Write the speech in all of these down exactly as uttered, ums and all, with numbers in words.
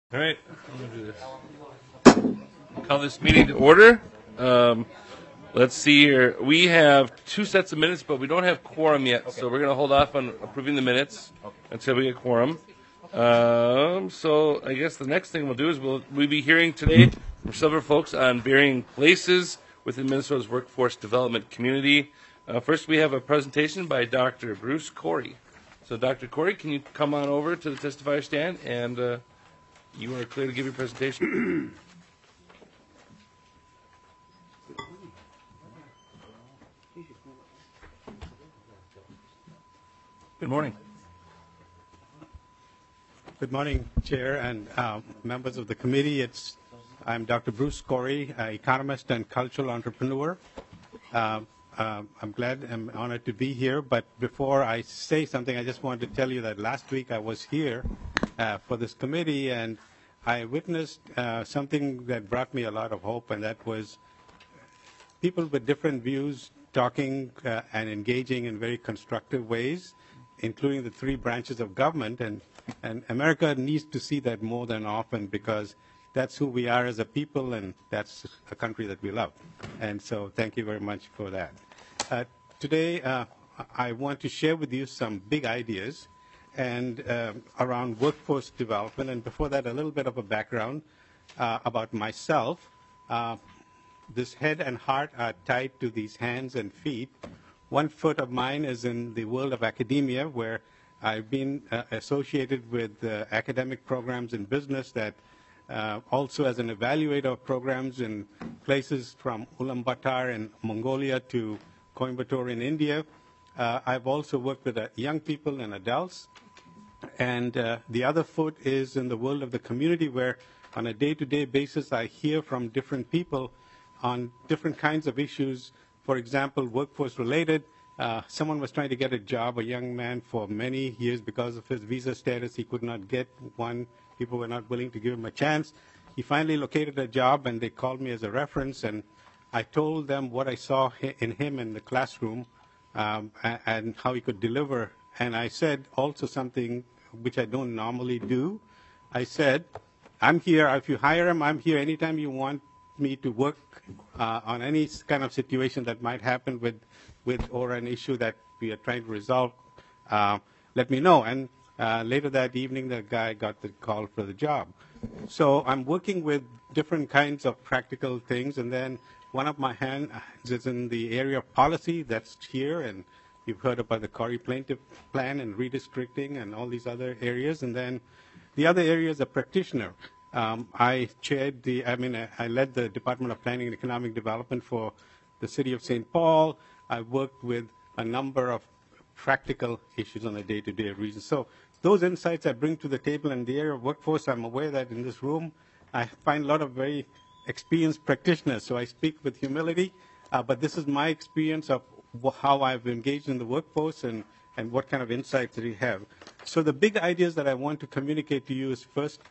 All right, I'm gonna do this. Call this meeting to order. Um, let's see here. We have two sets of minutes, but we don't have quorum yet, so we're going to hold off on approving the minutes until we get quorum. Um, so I guess the next thing we'll do is we'll we'll be hearing today from several folks on varying places within Minnesota's workforce development community. Uh, first, we have a presentation by Doctor Bruce Corey. So, Doctor Corey, can you come on over to the testifier stand and uh, you are clear to give your presentation. Good morning. Good morning, Chair and uh, members of the committee. It's, I'm Doctor Bruce Corey, uh, economist and cultural entrepreneur. Uh, uh, I'm glad and honored to be here, but before I say something, I just wanted to tell you that last week I was here uh, for this committee, and I witnessed uh, something that brought me a lot of hope, and that was people with different views talking uh, and engaging in very constructive ways, including the three branches of government. And, and America needs to see that more than often, because that's who we are as a people, and that's a country that we love. And so thank you very much for that. Uh, today, uh, I want to share with you some big ideas and uh, around workforce development. And before that, a little bit of a background uh, about myself. Uh, this head and heart are tied to these hands and feet. One foot of mine is in the world of academia, where I've been uh, associated with uh, academic programs in business, that uh, also as an evaluator of programs in places from Ulaanbaatar in Mongolia to Coimbatore in India. Uh, I've also worked with uh, young people and adults. And uh, the other foot is in the world of the community, where on a day-to-day basis I hear from different people on different kinds of issues. For example, workforce-related. Uh, someone was trying to get a job, a young man, for many years. Because of his visa status, he could not get one. People were not willing to give him a chance. He finally located a job, and they called me as a reference. And I told them what I saw in him in the classroom um, and how he could deliver. And I said also something which I don't normally do. I said, I'm here. If you hire him, I'm here anytime you want me to work uh, on any kind of situation that might happen with, with or an issue that we are trying to resolve. Uh, let me know. And uh, later that evening, the guy got the call for the job. So I'm working with different kinds of practical things. And then one of my hands is in the area of policy. That's here. And you've heard about the Corey Plaintiff Plan and redistricting and all these other areas. And then the other area is a practitioner. Um, I chaired the, I mean, I, I led the Department of Planning and Economic Development for the city of Saint Paul. I worked with a number of practical issues on a day-to-day basis. So those insights I bring to the table in the area of workforce. I'm aware that in this room I find a lot of very experienced practitioners, so I speak with humility. Uh, but this is my experience of how I've engaged in the workforce and, and what kind of insights that we have. So the big ideas that I want to communicate to you is, first,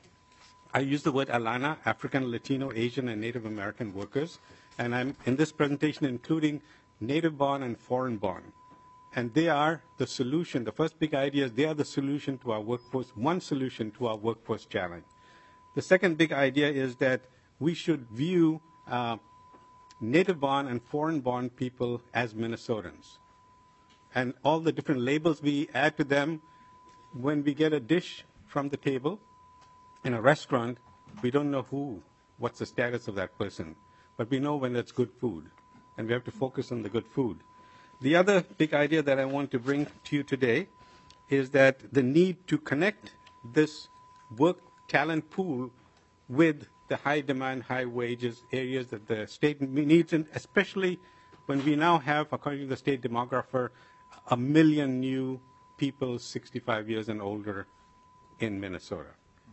I use the word ALANA, African, Latino, Asian, and Native American workers. And I'm in this presentation including native-born and foreign-born. And they are the solution. The first big idea is they are the solution to our workforce, one solution to our workforce challenge. The second big idea is that we should view uh, native-born and foreign-born people as Minnesotans. And all the different labels we add to them, when we get a dish from the table in a restaurant, we don't know who, what's the status of that person. But we know when that's good food, and we have to focus on the good food. The other big idea that I want to bring to you today is that the need to connect this work talent pool with the high demand, high wages areas that the state needs, and especially when we now have, according to the state demographer, a million new people sixty-five years and older in Minnesota.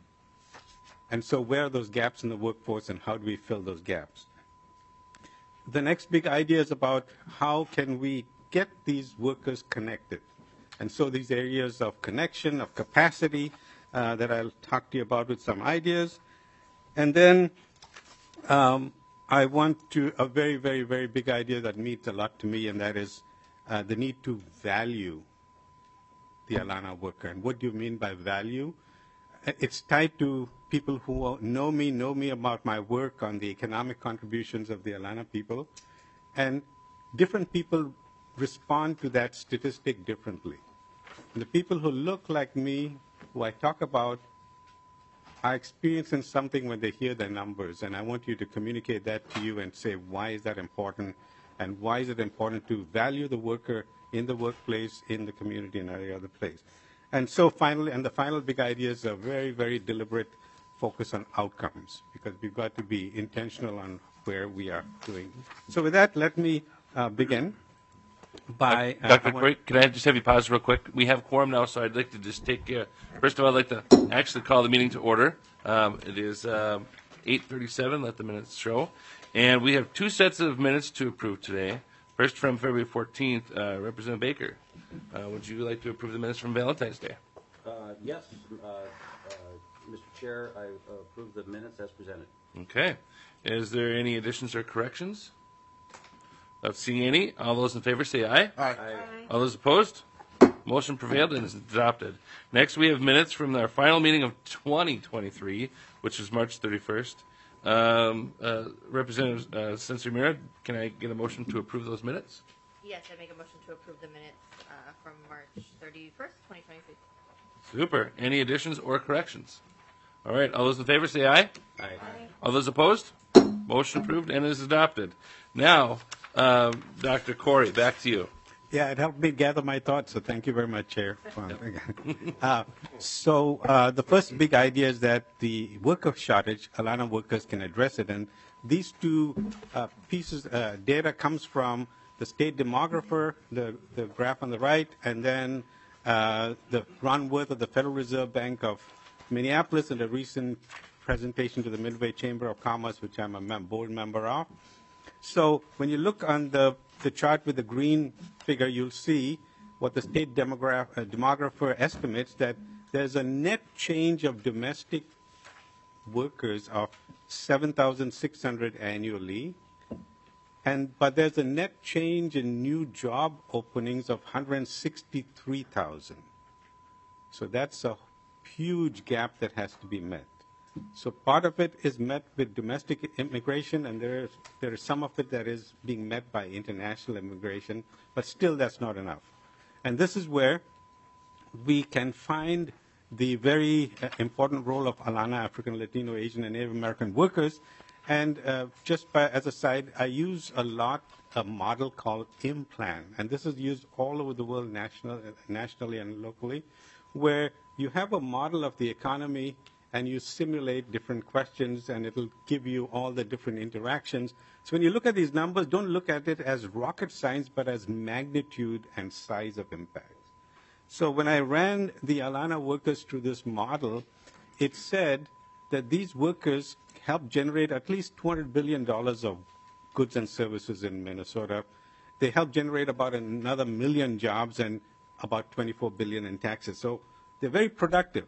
And so where are those gaps in the workforce, and how do we fill those gaps? The next big idea is about how can we get these workers connected. And so these areas of connection, of capacity, uh, that I'll talk to you about with some ideas. And then um, I want to, a very, very, very big idea that means a lot to me, and that is uh, the need to value the ALANA worker. And what do you mean by value? it's tied to people who know me, know me about my work on the economic contributions of the Alana people. And different people respond to that statistic differently. And the people who look like me, who I talk about, are experiencing something when they hear the numbers. And I want you to communicate that to you and say, why is that important? And why is it important to value the worker in the workplace, in the community, and every other place? And so finally, and the final big idea is a very, very deliberate focus on outcomes, because we've got to be intentional on where we are doing. So with that, let me uh, begin by... Uh, Doctor Corey, can I just have you pause real quick? We have quorum now, so I'd like to just take, uh, first of all, I'd like to actually call the meeting to order. Um, it is um, eight thirty-seven, let the minutes show. And we have two sets of minutes to approve today. First, from February fourteenth, uh, Representative Baker. Uh, would you like to approve the minutes from Valentine's Day? Uh, yes, uh, uh, Mister Chair, I approve the minutes as presented. Okay. Is there any additions or corrections? Not seeing any. All those in favor say aye. Aye. All those opposed? Motion prevailed and is adopted. Next, we have minutes from our final meeting of twenty twenty-three, which was March thirty-first. Um, uh, Representative uh, Sensory Mira, can I get a motion to approve those minutes? Yes, I make a motion to approve the minutes uh, from March thirty-first, twenty twenty-three. Super. Any additions or corrections? All right. All those in favor say aye. Aye. All those opposed? Motion approved and is adopted. Now, um, Doctor Corey, back to you. Yeah, it helped me gather my thoughts, so thank you very much, Chair. uh, so uh, the first big idea is that the worker shortage, Alana workers can address it, and these two uh, pieces, uh, data comes from the state demographer, the, the graph on the right, and then uh, the Ron Worth of the Federal Reserve Bank of Minneapolis and a recent presentation to the Midway Chamber of Commerce, which I'm a mem- board member of. So when you look on the, the chart with the green figure, you'll see what the state demograph, uh, demographer estimates, that there's a net change of domestic workers of seven thousand six hundred annually, and but there's a net change in new job openings of one hundred sixty-three thousand. So that's a huge gap that has to be met. So part of it is met with domestic immigration, and there is, there is some of it that is being met by international immigration, but still that's not enough. And this is where we can find the very uh, important role of Alana, African, Latino, Asian, and Native American workers. And uh, just by, as a side, I use a lot a model called IMPLAN, and this is used all over the world, national, nationally and locally, where you have a model of the economy and you simulate different questions, and it'll give you all the different interactions. So when you look at these numbers, don't look at it as rocket science, but as magnitude and size of impact. So when I ran the Alana workers through this model, it said that these workers help generate at least two hundred billion dollars of goods and services in Minnesota. They help generate about another million jobs and about twenty-four billion dollars in taxes. So they're very productive.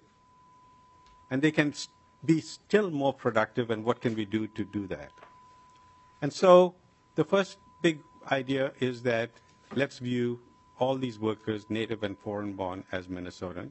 And they can be still more productive, and what can we do to do that? And so the first big idea is that let's view all these workers, native and foreign-born, as Minnesotan.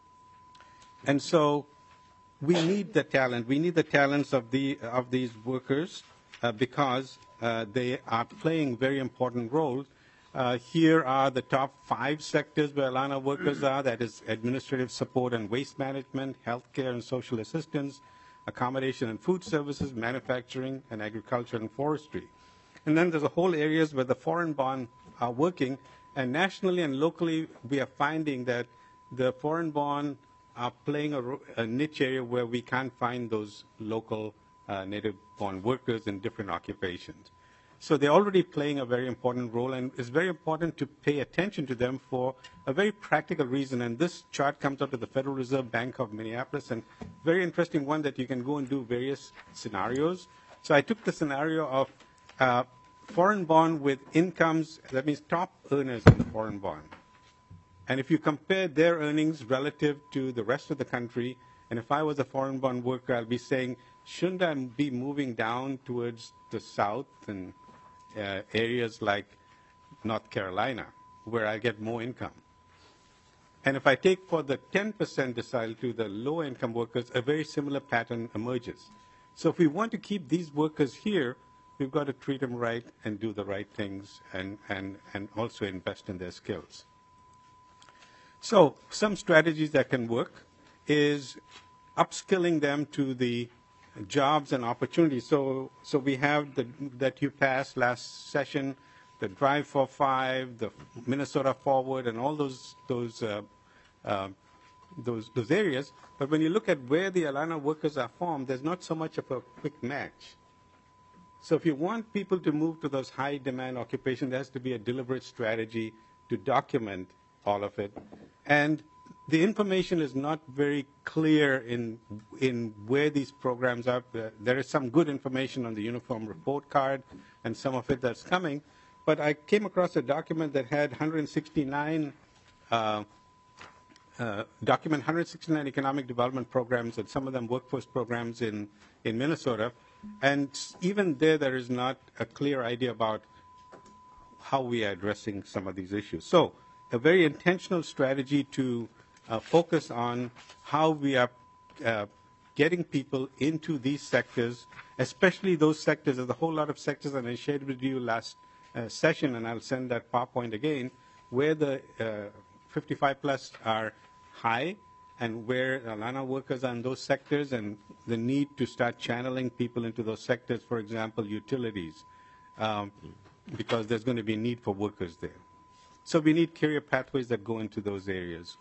And so we need the talent. We need the talents of, the, of these workers uh, because uh, they are playing very important roles. Uh, here are the top five sectors where Alana workers are. That is administrative support and waste management, healthcare and social assistance, accommodation and food services, manufacturing, and agriculture and forestry. And then there's a whole areas where the foreign-born are working. And nationally and locally, we are finding that the foreign-born are playing a, a niche area where we can't find those local uh, native-born workers in different occupations. So they're already playing a very important role, and it's very important to pay attention to them for a very practical reason. And this chart comes out of the Federal Reserve Bank of Minneapolis, and very interesting one that you can go and do various scenarios. So I took the scenario of uh, foreign-born with incomes, that means top earners in the foreign-born. And if you compare their earnings relative to the rest of the country, and if I was a foreign-born worker, I'll be saying, shouldn't I be moving down towards the south and uh, areas like North Carolina, where I get more income? And if I take for the ten percent decile to the low-income workers, a very similar pattern emerges. So if we want to keep these workers here, we've got to treat them right and do the right things and, and, and also invest in their skills. So some strategies that can work is upskilling them to the jobs and opportunities. So, so we have the, that you passed last session, the Drive for Five, the Minnesota Forward, and all those those uh, uh, those those areas. But when you look at where the Alana workers are formed, there's not so much of a quick match. So if you want people to move to those high-demand occupations, there has to be a deliberate strategy to document all of it. And the information is not very clear in in where these programs are. There is some good information on the uniform report card and some of it that's coming. But I came across a document that had one hundred sixty-nine uh, uh, document one hundred sixty-nine economic development programs, and some of them workforce programs in, in Minnesota. And even there, there is not a clear idea about how we are addressing some of these issues. So a very intentional strategy to uh, focus on how we are uh, getting people into these sectors, especially those sectors. There's a whole lot of sectors that I shared with you last uh, session, and I'll send that PowerPoint again, where the uh, fifty-five plus are high and where Alana workers are in those sectors, and the need to start channeling people into those sectors, for example, utilities, um, because there's going to be a need for workers there. So we need career pathways that go into those areas.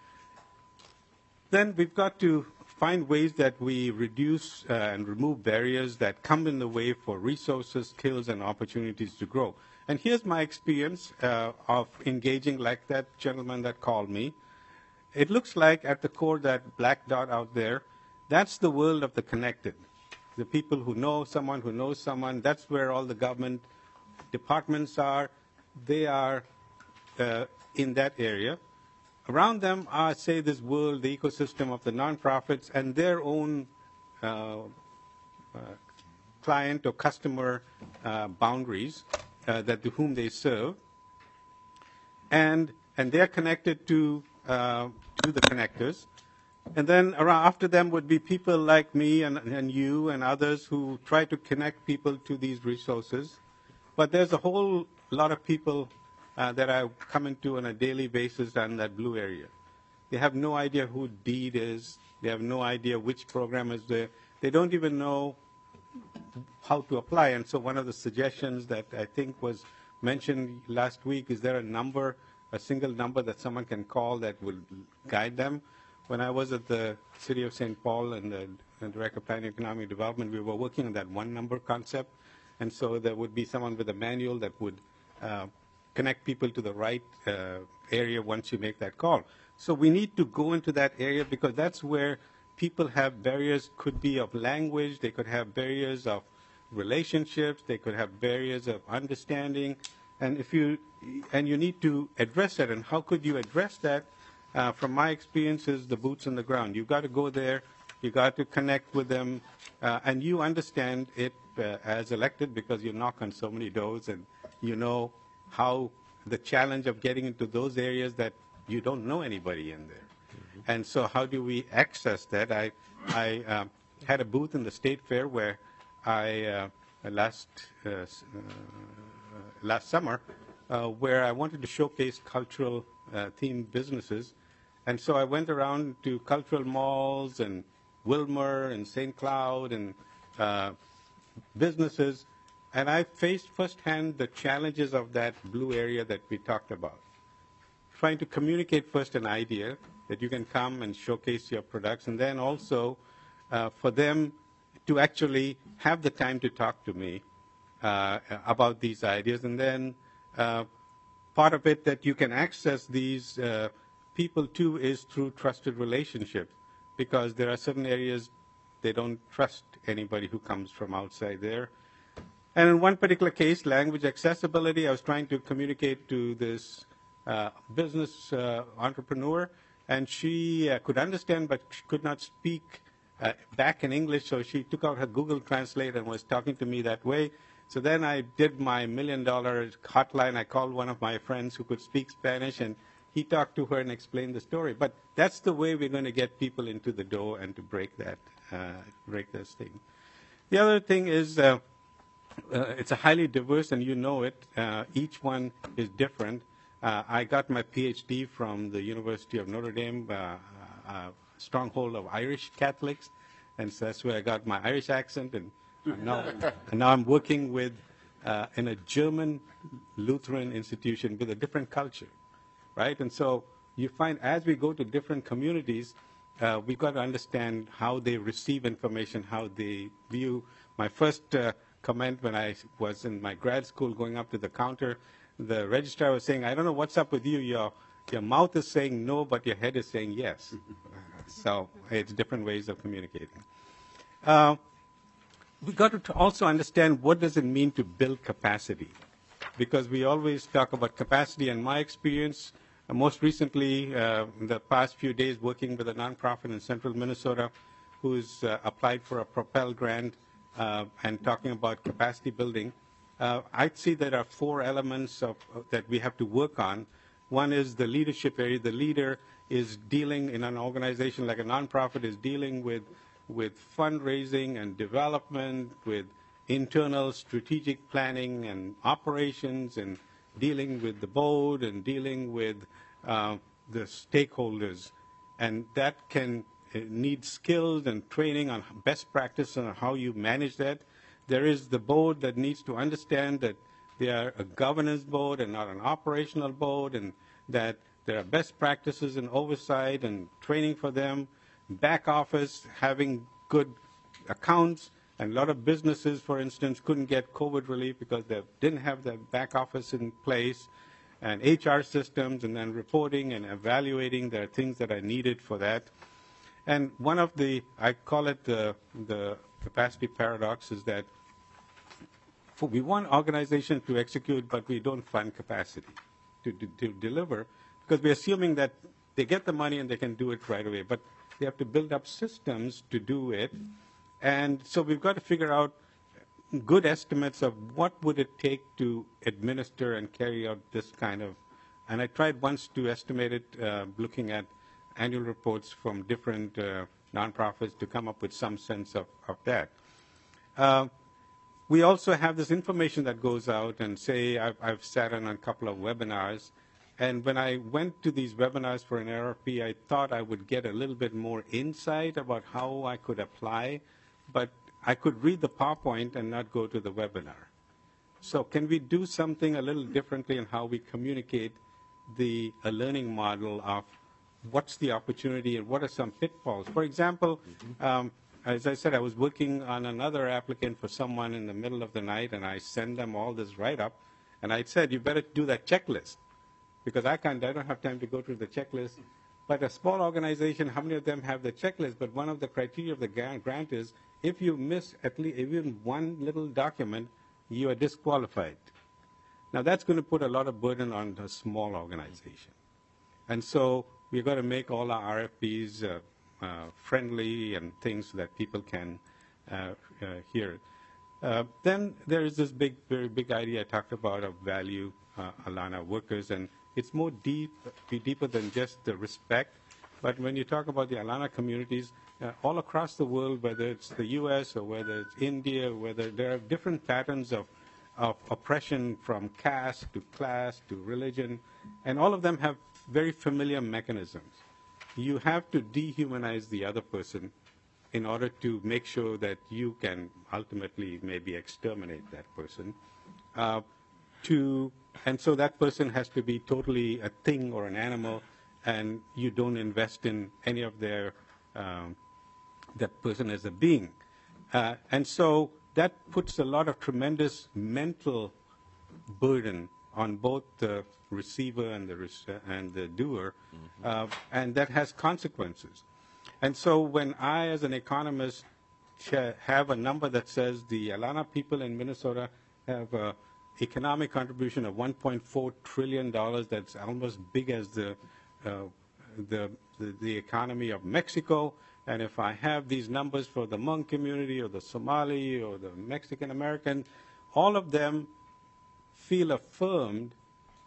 Then we've got to find ways that we reduce uh, and remove barriers that come in the way for resources, skills, and opportunities to grow. And here's my experience uh, of engaging like that gentleman that called me. It looks like at the core, that black dot out there, that's the world of the connected. The people who know someone who knows someone, that's where all the government departments are. They are uh, in that area. Around them are, say, this world, the ecosystem of the nonprofits and their own uh, uh, client or customer uh, boundaries uh, that to whom they serve, and and they're connected to uh, to the connectors. And then around, after them would be people like me and, and you and others who try to connect people to these resources. But there's a whole lot of people Uh, that I come into on a daily basis in that blue area. They have no idea who DEED is. They have no idea which program is there. They don't even know how to apply. And so one of the suggestions that I think was mentioned last week, is there a number, a single number that someone can call that will guide them? When I was at the City of Saint Paul and the, the Director of Planning and Economic Development, we were working on that one number concept. And so there would be someone with a manual that would uh, connect people to the right uh, area once you make that call. So we need to go into that area because that's where people have barriers, could be of language, they could have barriers of relationships, they could have barriers of understanding, and if you and you need to address that. And how could you address that? Uh, from my experience, is the boots on the ground. You've got to go there, you got to connect with them, uh, and you understand it uh, as elected because you knock on so many doors and you know how the challenge of getting into those areas that you don't know anybody in there. Mm-hmm. And so how do we access that? I, I um, had a booth in the State Fair where I, uh, last, uh, uh, last summer, uh, where I wanted to showcase cultural uh, themed businesses. And so I went around to cultural malls and Wilmer and Saint Cloud and uh, businesses. And I faced firsthand the challenges of that blue area that we talked about. Trying to communicate first an idea that you can come and showcase your products, and then also uh, for them to actually have the time to talk to me uh, about these ideas. And then uh, part of it that you can access these uh, people to is through trusted relationships, because there are certain areas they don't trust anybody who comes from outside there. And in one particular case, language accessibility, I was trying to communicate to this uh, business uh, entrepreneur, and she uh, could understand, but she could not speak uh, back in English, so she took out her Google Translate and was talking to me that way. So then I did my million dollar hotline. I called one of my friends who could speak Spanish, and he talked to her and explained the story. But that's the way we're going to get people into the door and to break that, uh, break this thing. The other thing is uh, uh, it's a highly diverse, and you know it. Uh, each one is different. Uh, I got my PhD from the University of Notre Dame, uh, uh, stronghold of Irish Catholics, and so that's where I got my Irish accent. And, and now, and now I'm working with uh, in a German Lutheran institution with a different culture, right? And so you find as we go to different communities, uh, we've got to understand how they receive information, how they view. My first uh, comment when I was in my grad school going up to the counter, the registrar was saying, I don't know what's up with you. Your, your mouth is saying no, but your head is saying yes. So it's different ways of communicating. Uh, we got to also understand what does it mean to build capacity, because we always talk about capacity. And my experience, uh, most recently, uh, in the past few days, working with a nonprofit in central Minnesota who's uh, applied for a Propel grant uh, and talking about capacity building, uh, I'd see there are four elements of, uh, that we have to work on. One is the leadership area. The leader is dealing in an organization like a nonprofit is dealing with with fundraising and development, with internal strategic planning and operations, and dealing with the board and dealing with uh, the stakeholders. And that can uh, need skills and training on best practice on how you manage that. There is the board that needs to understand that they are a governance board and not an operational board, and that there are best practices and oversight and training for them. Back office, having good accounts, and a lot of businesses, for instance, couldn't get COVID relief because they didn't have the back office in place, and H R systems, and then reporting and evaluating. There are things that are needed for that. And one of the, I call it the, the capacity paradox, is that for, we want organizations to execute, but we don't fund capacity to, to, to deliver, because we're assuming that they get the money and they can do it right away. But they have to build up systems to do it. And so we've got to figure out good estimates of what would it take to administer and carry out this kind of, and I tried once to estimate it uh, looking at annual reports from different uh, nonprofits to come up with some sense of, of that. Uh, we also have this information that goes out, and say I've, I've sat in on a couple of webinars. And when I went to these webinars for an R F P, I thought I would get a little bit more insight about how I could apply, but I could read the PowerPoint and not go to the webinar. So can we do something a little differently in how we communicate the a learning model of what's the opportunity and what are some pitfalls? For example, mm-hmm. um, as I said, I was working on another applicant for someone in the middle of the night, and I send them all this write-up, and I said, you better do that checklist, because I can't, I don't have time to go through the checklist. But a small organization, how many of them have the checklist? But one of the criteria of the grant is if you miss at least even one little document, you are disqualified. Now that's going to put a lot of burden on a small organization. And so we've got to make all our R F Ps uh, uh, friendly and things so that people can uh, uh, hear it. Uh, then there is this big, very big idea I talked about of value uh, Alana workers, and it's more deep, be deeper than just the respect. But when you talk about the Alana communities, uh, all across the world, whether it's the U S or whether it's India, whether there are different patterns of, of oppression from caste to class to religion, and all of them have very familiar mechanisms. You have to dehumanize the other person in order to make sure that you can ultimately maybe exterminate that person. Uh, to, and so that person has to be totally a thing or an animal, and you don't invest in any of their, um, that person as a being. Uh, and so that puts a lot of tremendous mental burden on both the receiver and the, rec- and the doer, mm-hmm. uh, and that has consequences. And so when I, as an economist, have a number that says the Alana people in Minnesota have an economic contribution of one point four trillion dollars, that's almost big as the, uh, the, the, the economy of Mexico. And if I have these numbers for the Hmong community or the Somali or the Mexican American, all of them feel affirmed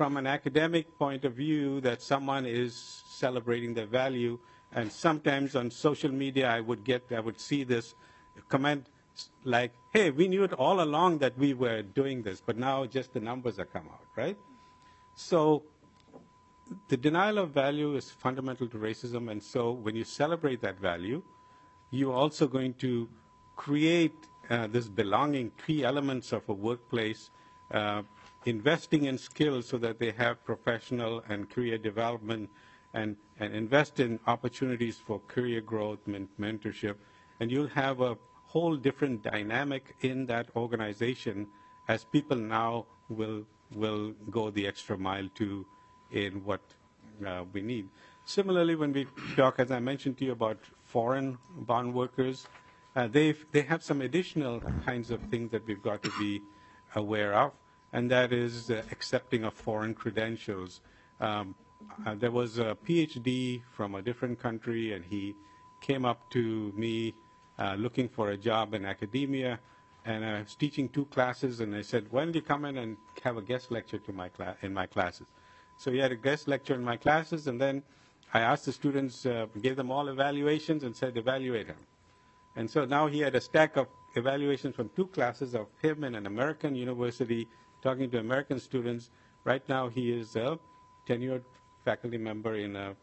from an academic point of view that someone is celebrating their value. And sometimes on social media, I would get, I would see this comment like, hey, we knew it all along that we were doing this, but now just the numbers have come out, right? So the denial of value is fundamental to racism, and so when you celebrate that value, you're also going to create uh, this belonging, key elements of a workplace, uh, investing in skills so that they have professional and career development, and, and invest in opportunities for career growth and mentorship, and you'll have a whole different dynamic in that organization as people now will will go the extra mile to in what uh, we need. Similarly, when we talk, as I mentioned to you, about foreign bond workers, uh, they they have some additional kinds of things that we've got to be aware of, and that is uh, accepting of foreign credentials. Um, uh, there was a PhD from a different country, and he came up to me uh, looking for a job in academia, and I was teaching two classes, and I said, "Why don't you come in and have a guest lecture to my cla- in my classes?" So he had a guest lecture in my classes, and then I asked the students, uh, gave them all evaluations, and said, "Evaluate him." And so now he had a stack of evaluations from two classes of him in an American university, talking to American students. Right now, he is a tenured faculty member in, a,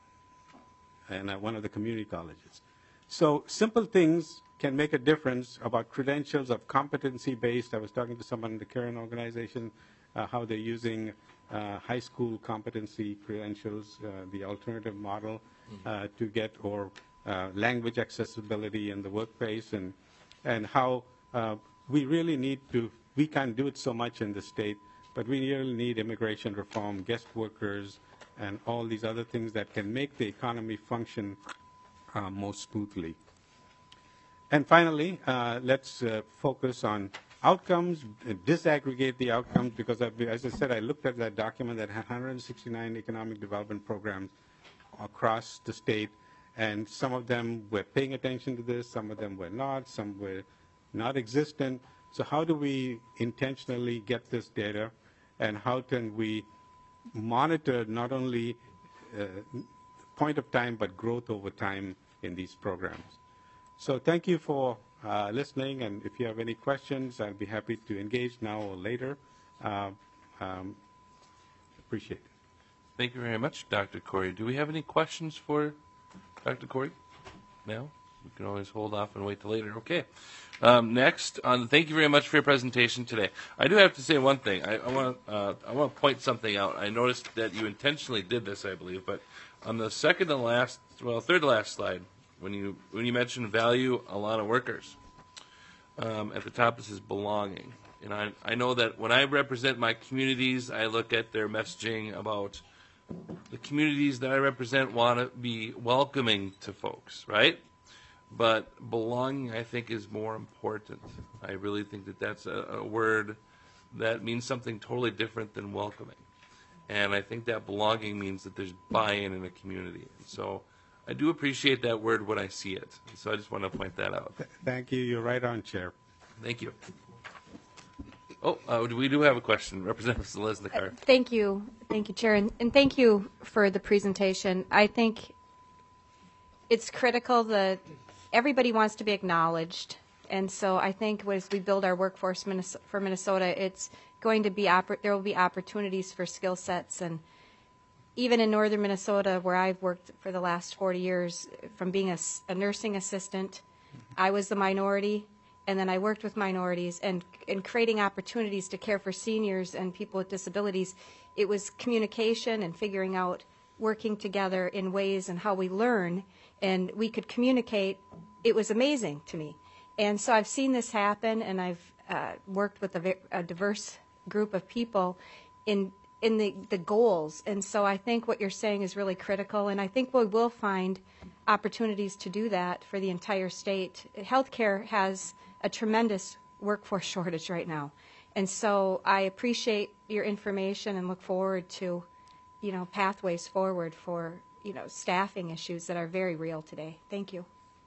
in a, one of the community colleges. So simple things can make a difference about credentials of competency-based. I was talking to someone in the Karen organization, uh, how they're using uh, high school competency credentials, uh, the alternative model, uh, to get, or uh, language accessibility in the workplace, and, and how uh, we really need to, we can't do it so much in the state, but we really need immigration reform, guest workers, and all these other things that can make the economy function uh, more smoothly. And finally, uh, let's uh, focus on outcomes, uh, disaggregate the outcomes, because I've, as I said, I looked at that document that had one hundred sixty-nine economic development programs across the state, and some of them were paying attention to this, some of them were not, some were not existent. So how do we intentionally get this data, and how can we monitor not only uh, point of time, but growth over time in these programs? So thank you for uh, listening, and if you have any questions, I'll be happy to engage now or later. Uh, um, appreciate it. Thank you very much, Doctor Corey. Do we have any questions for Doctor Corey? No? We can always hold off and wait till later. Okay. Um, next, on, thank you very much for your presentation today. I do have to say one thing. I, I want uh, I want to point something out. I noticed that you intentionally did this, I believe, but on the second to last, well, third to last slide, when you when you mentioned value a lot of workers, um, at the top it says belonging. And I, I know that when I represent my communities, I look at their messaging about the communities that I represent want to be welcoming to folks, right? But belonging, I think, is more important. I really think that that's a, a word that means something totally different than welcoming. And I think that belonging means that there's buy-in in a community. And so I do appreciate that word when I see it. So I just want to point that out. Thank you. You're right on, Chair. Thank you. Oh, uh, we do have a question. Representative Seleznikar. Uh, thank you. Thank you, Chair. And, and thank you for the presentation. I think it's critical that everybody wants to be acknowledged. And so I think as we build our workforce for Minnesota, it's going to be, oppor- there will be opportunities for skill sets. And even in northern Minnesota, where I've worked for the last forty years, from being a, a nursing assistant, I was the minority. And then I worked with minorities and, and creating opportunities to care for seniors and people with disabilities. It was communication and figuring out working together in ways and how we learn, and we could communicate. It was amazing to me. And so I've seen this happen, and I've uh, worked with a, a diverse group of people in in the, the goals. And so I think what you're saying is really critical, and I think we will find opportunities to do that for the entire state. Healthcare has a tremendous workforce shortage right now. And so I appreciate your information and look forward to, you know, pathways forward for, you know, staffing issues that are very real today. Thank you.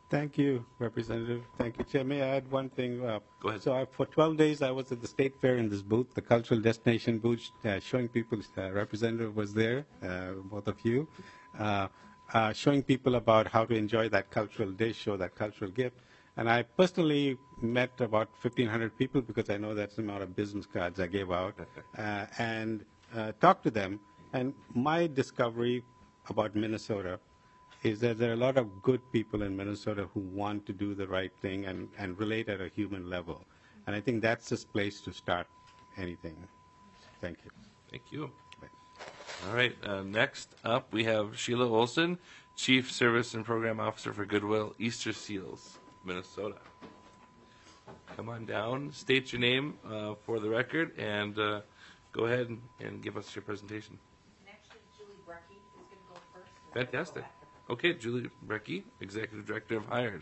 Thank you, Representative. Thank you, Chair. May I add one thing? Uh, Go ahead. So I, for twelve days, I was at the State Fair in this booth, the cultural destination booth, uh, showing people, uh, Representative was there, uh, both of you, uh, uh, showing people about how to enjoy that cultural dish or that cultural gift. And I personally met about fifteen hundred people because I know that's the amount of business cards I gave out, uh, and uh, talked to them. And my discovery about Minnesota is that there are a lot of good people in Minnesota who want to do the right thing and, and relate at a human level. And I think that's this place to start anything. Thank you. Thank you. All right. Uh, next up, we have Sheila Olson, Chief Service and Program Officer for Goodwill Easter Seals, Minnesota. Come on down, state your name uh, for the record, and uh, go ahead and, and give us your presentation. And actually, Julie Brecky is going to go first. Fantastic. Okay, Julie Brecky, Executive Director of Hired.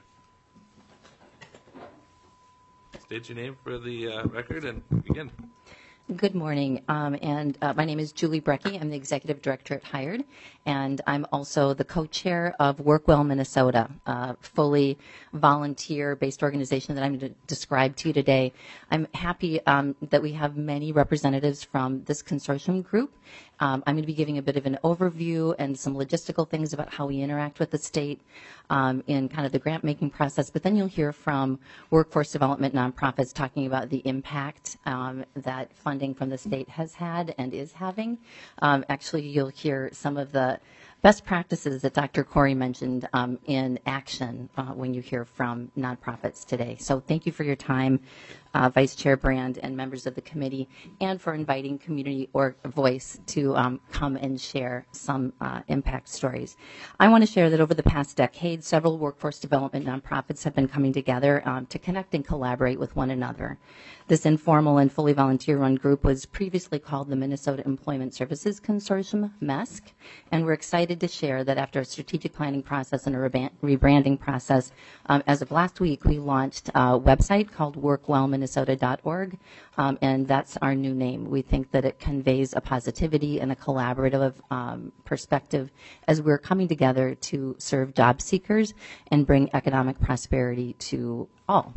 State your name for the uh, record and begin. Good morning, um, and uh, my name is Julie Brecky. I'm the Executive Director at Hired, and I'm also the co-chair of WorkWell Minnesota, a fully volunteer-based organization that I'm going to describe to you today. I'm happy um, that we have many representatives from this consortium group. Um, I'm going to be giving a bit of an overview and some logistical things about how we interact with the state um, in kind of the grant-making process, but then you'll hear from workforce development nonprofits talking about the impact um, that funding from the state has had and is having. Um, actually, you'll hear some of the best practices that Doctor Corey mentioned um, in action uh, when you hear from nonprofits today. So thank you for your time, uh, Vice Chair Brand and members of the committee, and for inviting community or voice to um, come and share some uh, impact stories. I want to share that over the past decade, several workforce development nonprofits have been coming together um, to connect and collaborate with one another. This informal and fully volunteer-run group was previously called the Minnesota Employment Services Consortium, M E S C, and we're excited to share that after a strategic planning process and a rebranding process, um, as of last week, we launched a website called work well minnesota dot org, um, and that's our new name. We think that it conveys a positivity and a collaborative um, perspective as we're coming together to serve job seekers and bring economic prosperity to all.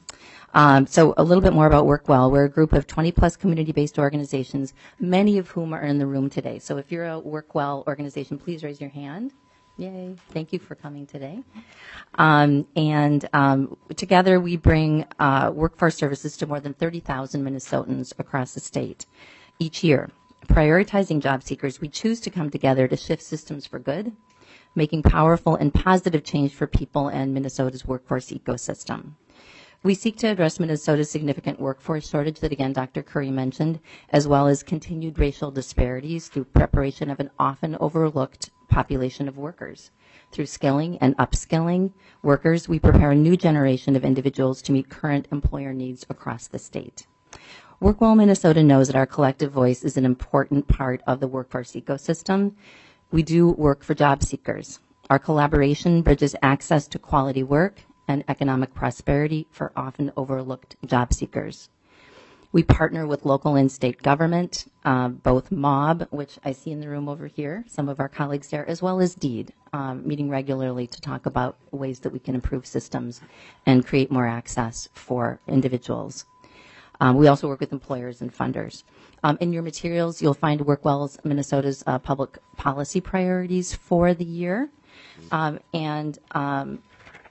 Um, so a little bit more about WorkWell. We're a group of twenty plus community-based organizations, many of whom are in the room today. So if you're a WorkWell organization, please raise your hand. Yay. Thank you for coming today. Um, and um, together we bring uh, workforce services to more than thirty thousand Minnesotans across the state each year. Prioritizing job seekers, we choose to come together to shift systems for good, making powerful and positive change for people and Minnesota's workforce ecosystem. We seek to address Minnesota's significant workforce shortage that, again, Doctor Curry mentioned, as well as continued racial disparities through preparation of an often overlooked population of workers. Through skilling and upskilling workers, we prepare a new generation of individuals to meet current employer needs across the state. WorkWell Minnesota knows that our collective voice is an important part of the workforce ecosystem. We do work for job seekers. Our collaboration bridges access to quality work and economic prosperity for often overlooked job seekers. We partner with local and state government, uh, both M O B, which I see in the room over here, some of our colleagues there, as well as DEED, um, meeting regularly to talk about ways that we can improve systems and create more access for individuals. Um, we also work with employers and funders. Um, in your materials, you'll find WorkWell's Minnesota's uh, public policy priorities for the year. Um, and um,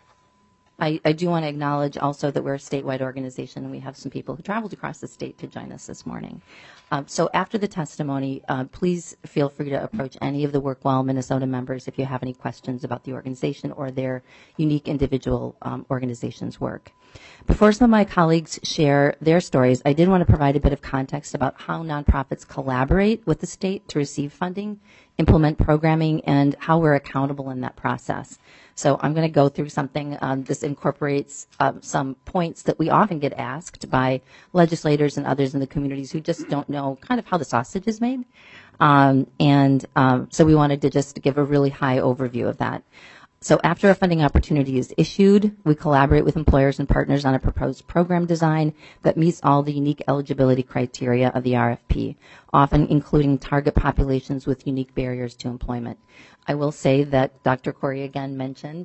I, I do want to acknowledge also that we're a statewide organization and we have some people who traveled across the state to join us this morning. Um, so after the testimony, uh, please feel free to approach any of the WorkWell Minnesota members if you have any questions about the organization or their unique individual um, organization's work. Before some of my colleagues share their stories, I did want to provide a bit of context about how nonprofits collaborate with the state to receive funding, implement programming, and how we're accountable in that process. So I'm going to go through something. Um, this incorporates um, some points that we often get asked by legislators and others in the communities who just don't know kind of how the sausage is made. Um, and um, so we wanted to just give a really high overview of that. So after a funding opportunity is issued, we collaborate with employers and partners on a proposed program design that meets all the unique eligibility criteria of the R F P, often including target populations with unique barriers to employment. I will say that Doctor Corey again mentioned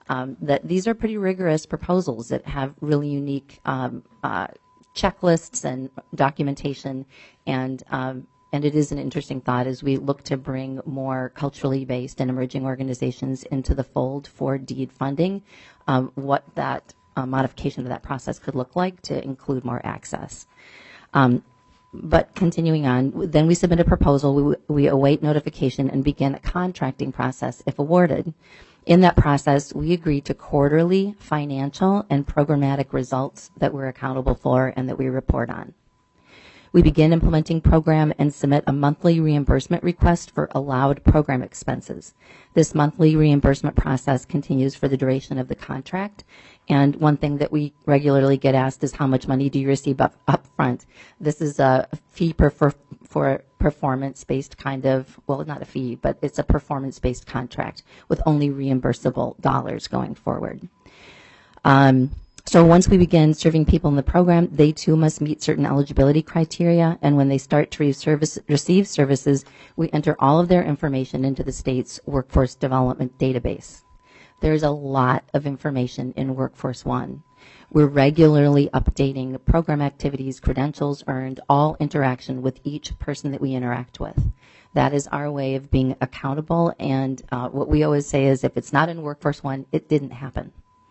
um, that these are pretty rigorous proposals that have really unique um, uh, checklists and documentation, and um, and it is an interesting thought as we look to bring more culturally based and emerging organizations into the fold for DEED funding, um, what that uh, modification of that process could look like to include more access. Um, but continuing on, then we submit a proposal, we, we await notification and begin a contracting process if awarded. In that process, we agree to quarterly financial and programmatic results that we're accountable for and that we report on. We begin implementing program and submit a monthly reimbursement request for allowed program expenses. This monthly reimbursement process continues for the duration of the contract. And one thing that we regularly get asked is how much money do you receive up, up front? This is a fee per, for, for performance-based kind of, well, not a fee, but it's a performance-based contract with only reimbursable dollars going forward. Um, So once we begin serving people in the program, they too must meet certain eligibility criteria. And when they start to receive, service, receive services, we enter all of their information into the state's workforce development database. There's a lot of information in Workforce One. We're regularly updating program activities, credentials earned, all interaction with each person that we interact with. That is our way of being accountable. And uh, what we always say is if it's not in Workforce One, it didn't happen.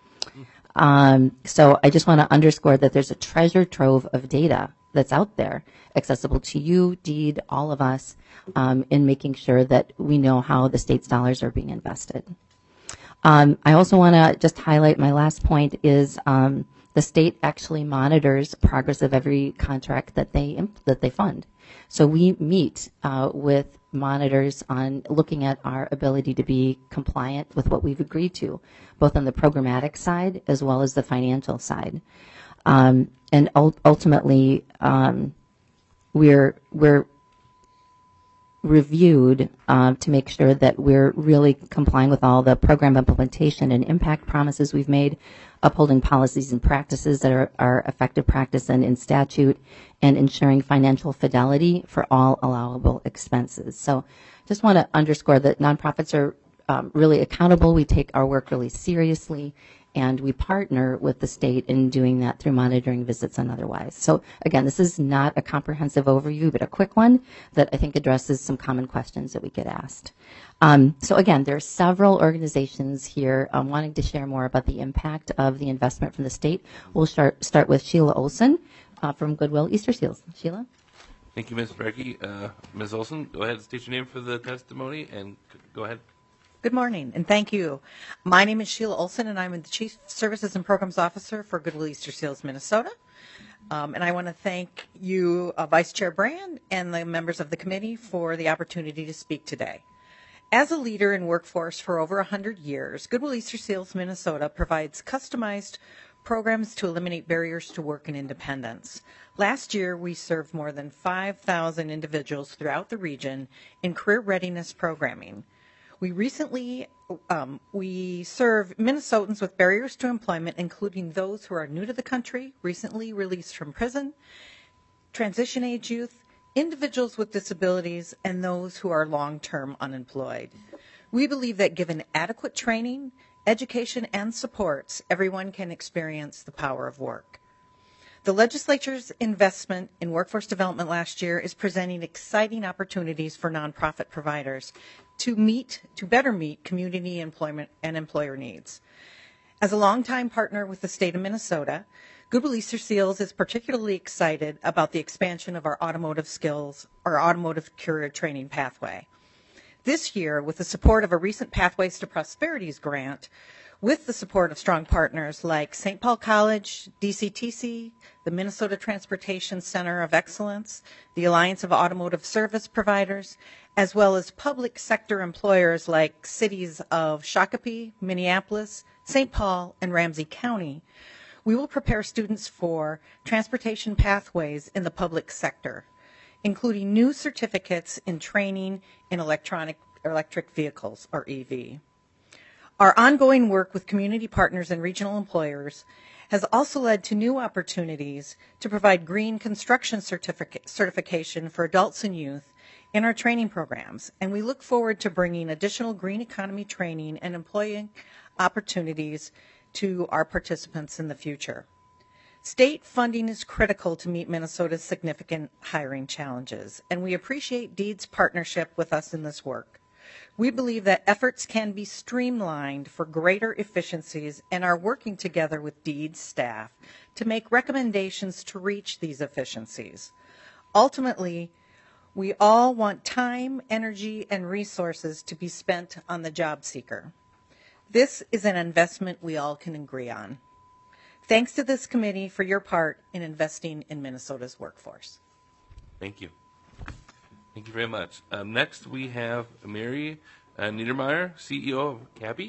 Um, so I just want to underscore that there's a treasure trove of data that's out there, accessible to you, DEED, all of us, um, in making sure that we know how the state's dollars are being invested. Um, I also want to just highlight my last point is um, the state actually monitors progress of every contract that they that they fund. So we meet uh, with monitors on looking at our ability to be compliant with what we've agreed to, both on the programmatic side as well as the financial side. Um, and ul- ultimately, um, we're we're reviewed uh, to make sure that we're really complying with all the program implementation and impact promises we've made, upholding policies and practices that are, are effective practice and in statute, and ensuring financial fidelity for all allowable expenses. So just want to underscore that nonprofits are um, really accountable. We take our work really seriously, and we partner with the state in doing that through monitoring visits and otherwise. So again, this is not a comprehensive overview, but a quick one that I think addresses some common questions that we get asked. Um, so again, there are several organizations here um, wanting to share more about the impact of the investment from the state. We'll start, start with Sheila Olson uh, from Goodwill Easter Seals. Sheila? Thank you, Miz Brecky. Uh, Miz Olson, go ahead and state your name for the testimony, and c- go ahead. Good morning, and thank you. My name is Sheila Olson, and I'm the Chief Services and Programs Officer for Goodwill Easter Seals, Minnesota. Um, and I want to thank you, uh, Vice Chair Brand, and the members of the committee for the opportunity to speak today. As a leader in workforce for over one hundred years, Goodwill Easter Seals, Minnesota provides customized programs to eliminate barriers to work and independence. Last year, we served more than five thousand individuals throughout the region in career readiness programming. We recently, um, we serve Minnesotans with barriers to employment, including those who are new to the country, recently released from prison, transition age youth, individuals with disabilities, and those who are long-term unemployed. We believe that given adequate training, education, and supports, everyone can experience the power of work. The legislature's investment in workforce development last year is presenting exciting opportunities for nonprofit providers to meet, to better meet community employment and employer needs. As a longtime partner with the state of Minnesota, Goodwill Easter Seals is particularly excited about the expansion of our automotive skills, our automotive career training pathway. This year, with the support of a recent Pathways to Prosperities grant, with the support of strong partners like Saint Paul College, D C T C, the Minnesota Transportation Center of Excellence, the Alliance of Automotive Service Providers, as well as public sector employers like cities of Shakopee, Minneapolis, Saint Paul, and Ramsey County, we will prepare students for transportation pathways in the public sector, including new certificates in training in electronic electric vehicles, or E V. Our ongoing work with community partners and regional employers has also led to new opportunities to provide green construction certificate, certification for adults and youth in our training programs, and we look forward to bringing additional green economy training and employing opportunities to our participants in the future. State funding is critical to meet Minnesota's significant hiring challenges, and we appreciate DEED's partnership with us in this work. We believe that efforts can be streamlined for greater efficiencies and are working together with DEED's staff to make recommendations to reach these efficiencies. Ultimately, we all want time, energy, and resources to be spent on the job seeker. This is an investment we all can agree on. Thanks to this committee for your part in investing in Minnesota's workforce. Thank you. Thank you very much. Um, next, we have Mary uh, Niedermeyer, C E O of CAPI.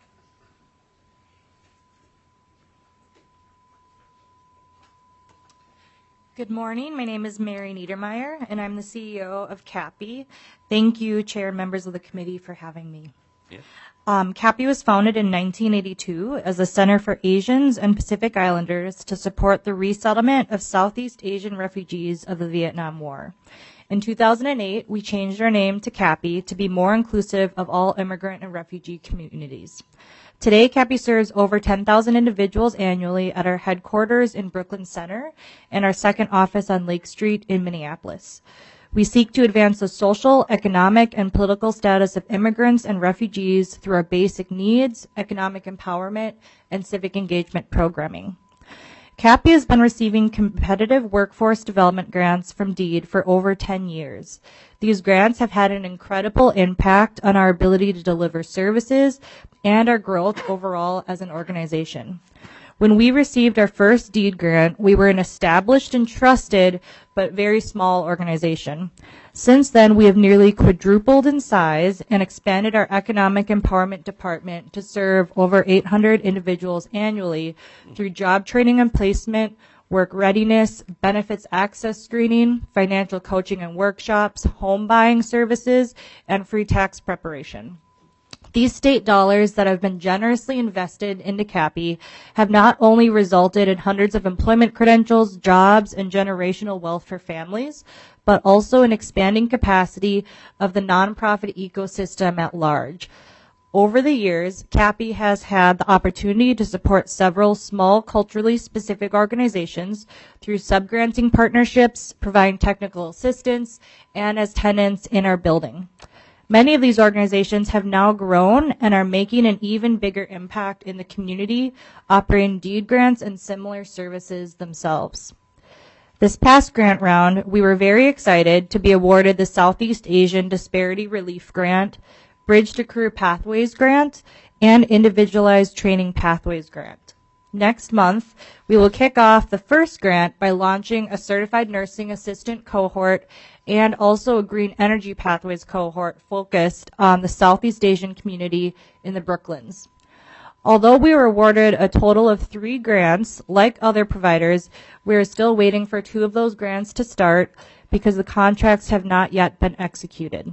Good morning. My name is Mary Niedermeyer, and I'm the C E O of CAPI. Thank you, Chair and members of the committee, for having me. Yeah. Um, CAPI was founded in nineteen eighty-two as a center for Asians and Pacific Islanders to support the resettlement of Southeast Asian refugees of the Vietnam War. In two thousand eight, we changed our name to CAPI to be more inclusive of all immigrant and refugee communities. Today, CAPI serves over ten thousand individuals annually at our headquarters in Brooklyn Center and our second office on Lake Street in Minneapolis. We seek to advance the social, economic, and political status of immigrants and refugees through our basic needs, economic empowerment, and civic engagement programming. CAPI has been receiving competitive workforce development grants from DEED for over ten years. These grants have had an incredible impact on our ability to deliver services and our growth overall as an organization. When we received our first DEED grant, we were an established and trusted but very small organization. Since then, we have nearly quadrupled in size and expanded our economic empowerment department to serve over eight hundred individuals annually through job training and placement, work readiness, benefits access screening, financial coaching and workshops, home buying services, and free tax preparation. These state dollars that have been generously invested into CAPI have not only resulted in hundreds of employment credentials, jobs, and generational wealth for families, but also an expanding capacity of the nonprofit ecosystem at large. Over the years, CAPI has had the opportunity to support several small culturally specific organizations through subgranting partnerships, providing technical assistance, and as tenants in our building. Many of these organizations have now grown and are making an even bigger impact in the community, operating DEED grants and similar services themselves. This past grant round, we were very excited to be awarded the Southeast Asian Disparity Relief Grant, Bridge to Career Pathways Grant, and Individualized Training Pathways Grant. Next month, we will kick off the first grant by launching a Certified Nursing Assistant cohort and also a Green Energy Pathways cohort focused on the Southeast Asian community in the Brooklands. Although we were awarded a total of three grants, like other providers, we are still waiting for two of those grants to start because the contracts have not yet been executed.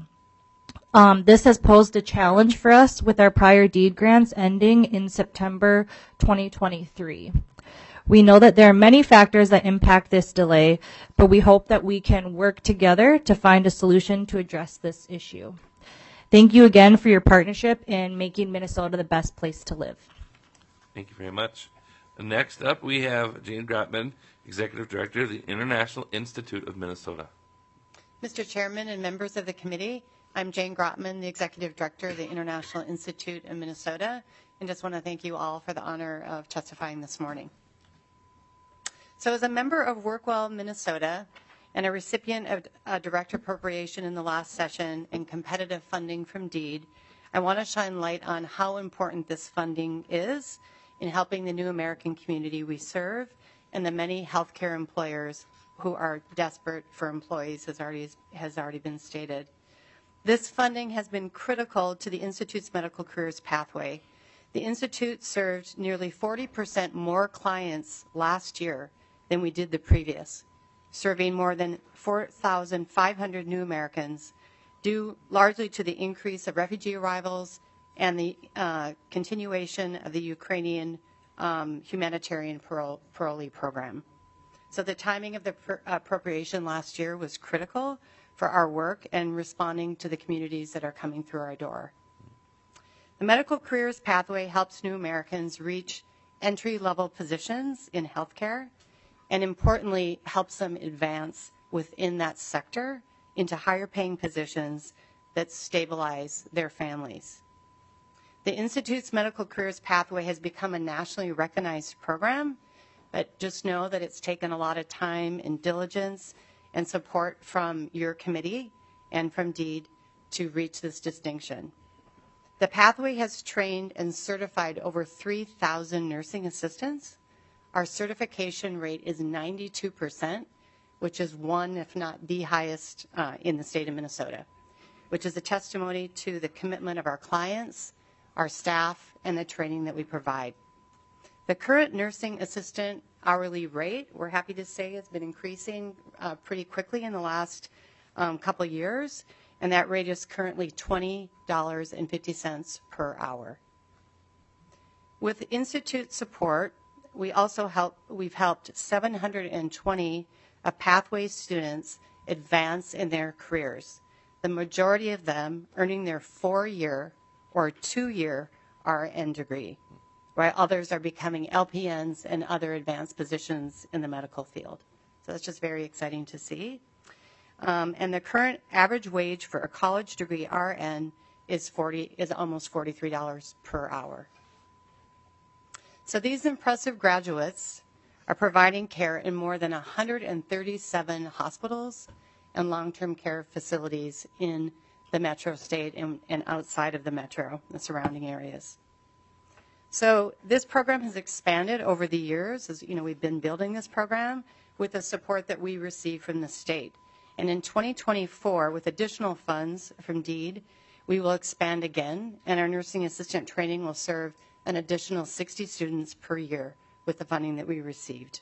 Um, this has posed a challenge for us with our prior DEED grants ending in September twenty twenty-three. We know that there are many factors that impact this delay, but we hope that we can work together to find a solution to address this issue. Thank you again for your partnership in making Minnesota the best place to live. Thank you very much. Next up, we have Jane Grotman, Executive Director of the International Institute of Minnesota. Mister Chairman and members of the committee, I'm Jane Grotman, the Executive Director of the International Institute of Minnesota, and just want to thank you all for the honor of testifying this morning. So as a member of Workwell Minnesota and a recipient of a direct appropriation in the last session and competitive funding from DEED, I want to shine light on how important this funding is in helping the new American community we serve and the many healthcare employers who are desperate for employees, as already has already been stated. This funding has been critical to the Institute's medical careers pathway. The Institute served nearly forty percent more clients last year than we did the previous, serving more than four thousand five hundred new Americans, due largely to the increase of refugee arrivals and the uh, continuation of the Ukrainian um, humanitarian parole, parolee program. So the timing of the pr- appropriation last year was critical for our work and responding to the communities that are coming through our door. The Medical Careers Pathway helps new Americans reach entry-level positions in healthcare, and importantly, helps them advance within that sector into higher-paying positions that stabilize their families. The Institute's Medical Careers Pathway has become a nationally recognized program, but just know that it's taken a lot of time and diligence and support from your committee and from DEED to reach this distinction. The pathway has trained and certified over three thousand nursing assistants. Our certification rate is ninety-two percent, which is one, if not the highest uh, in the state of Minnesota, which is a testimony to the commitment of our clients, our staff, and the training that we provide. The current nursing assistant hourly rate, we're happy to say, has been increasing uh, pretty quickly in the last um, couple years, and that rate is currently twenty dollars and fifty cents per hour. With Institute support, we also help, we've helped seven hundred twenty of Pathway students advance in their careers, the majority of them earning their four-year or two-year R N degree, while others are becoming L P Ns and other advanced positions in the medical field. So that's just very exciting to see. Um, and the current average wage for a college degree R N is forty is almost forty-three dollars per hour. So these impressive graduates are providing care in more than one hundred thirty-seven hospitals and long-term care facilities in the metro state and, and outside of the metro, the surrounding areas. So this program has expanded over the years. As you know, we've been building this program with the support that we receive from the state. And in twenty twenty-four, with additional funds from DEED, we will expand again, and our nursing assistant training will serve an additional sixty students per year with the funding that we received.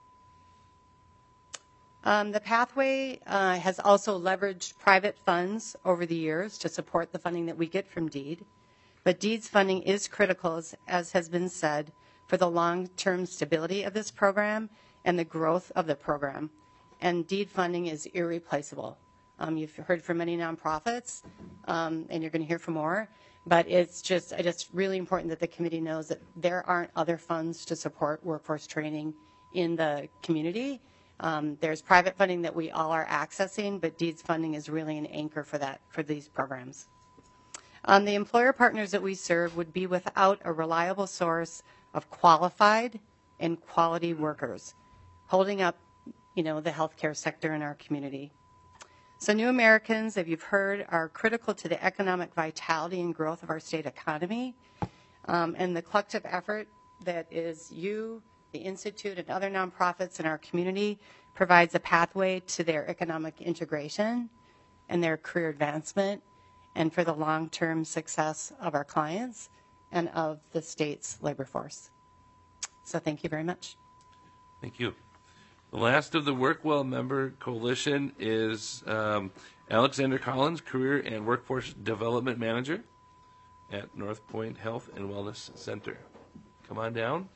Um, the pathway uh, has also leveraged private funds over the years to support the funding that we get from DEED. But DEED's funding is critical, as, as has been said, for the long-term stability of this program and the growth of the program. And DEED funding is irreplaceable. Um, you've heard from many nonprofits, um, and you're going to hear from more. But it's just, it's just really important that the committee knows that there aren't other funds to support workforce training in the community. Um, there's private funding that we all are accessing, but DEED's funding is really an anchor for that, for these programs. Um, the employer partners that we serve would be without a reliable source of qualified and quality workers, holding up, you know, the healthcare sector in our community. So new Americans, as you've heard, are critical to the economic vitality and growth of our state economy. Um, and the collective effort that is you, the Institute, and other nonprofits in our community provides a pathway to their economic integration and their career advancement, and for the long-term success of our clients and of the state's labor force. So thank you very much. Thank you. The last of the Workwell member coalition is um, Alexander Collins, Career and Workforce Development Manager at North Point Health and Wellness Center. Come on down.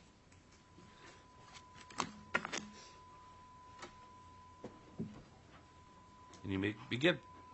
And you may begin.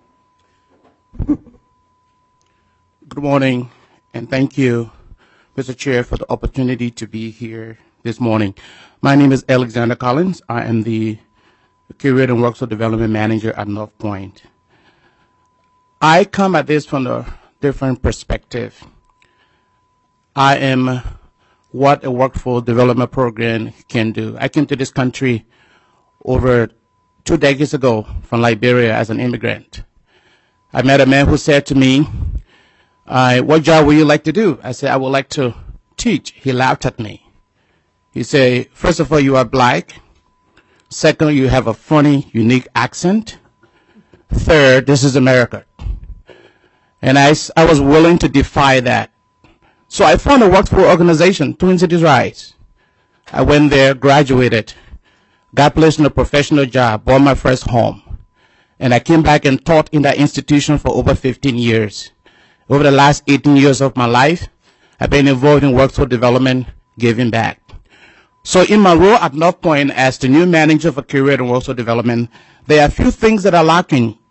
Good morning, and thank you, Mister Chair, for the opportunity to be here this morning. My name is Alexander Collins. I am the Career and Workforce Development Manager at North Point. I come at this from a different perspective. I am what a workforce development program can do. I came to this country over two decades ago from Liberia as an immigrant. I met a man who said to me, Uh, what job would you like to do? I said, I would like to teach. He laughed at me. He said, first of all, you are black. Second, you have a funny, unique accent. Third, this is America. And I, I was willing to defy that. So I found a workforce organization, Twin Cities Rise. I went there, graduated, got placed in a professional job, bought my first home. And I came back and taught in that institution for over fifteen years. Over the last eighteen years of my life, I've been involved in workforce development, giving back. So in my role at North Point as the new manager for career and workforce development, there are a few things that are lacking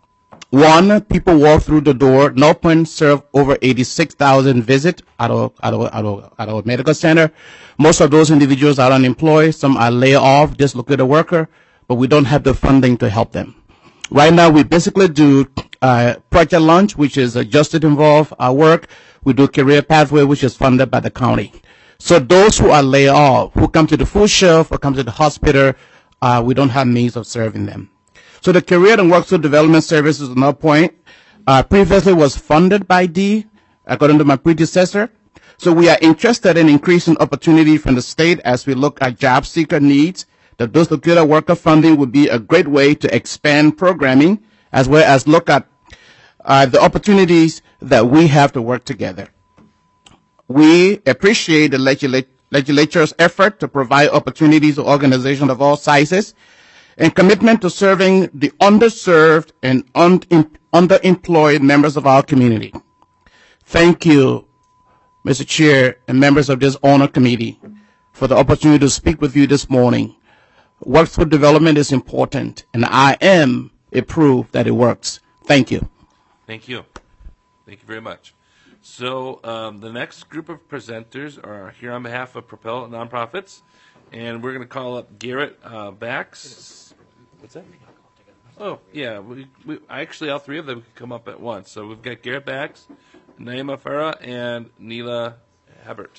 One, people walk through the door. North Point served over eighty-six thousand visits at our, at, our, at, our, at our medical center. Most of those individuals are unemployed. Some are laid off, dislocated worker, but we don't have the funding to help them. Right now, we basically do uh, Project Launch, which is uh, just to involve our work. We do Career Pathway, which is funded by the county. So those who are laid off, who come to the food shelf or come to the hospital, uh, we don't have means of serving them. So the Career and Workforce Development Services at North Point uh, previously was funded by D, according to my predecessor. So we are interested in increasing opportunity from the state as we look at job seeker needs. The dislocated worker funding would be a great way to expand programming as well as look at uh, the opportunities that we have to work together. We appreciate the legislat legislature's effort to provide opportunities to organizations of all sizes and commitment to serving the underserved and un underemployed members of our community. Thank you, Mister Chair and members of this honor committee, for the opportunity to speak with you this morning. Workforce development is important, and I am a proof that it works. Thank you. Thank you. Thank you very much. So um, the next group of presenters are here on behalf of Propel Nonprofits, and we're going to call up Garrett uh, Bax. What's that? Oh, yeah. We, we, actually, all three of them can come up at once. So we've got Garrett Bax, Naima Farah, and Neela Hebert.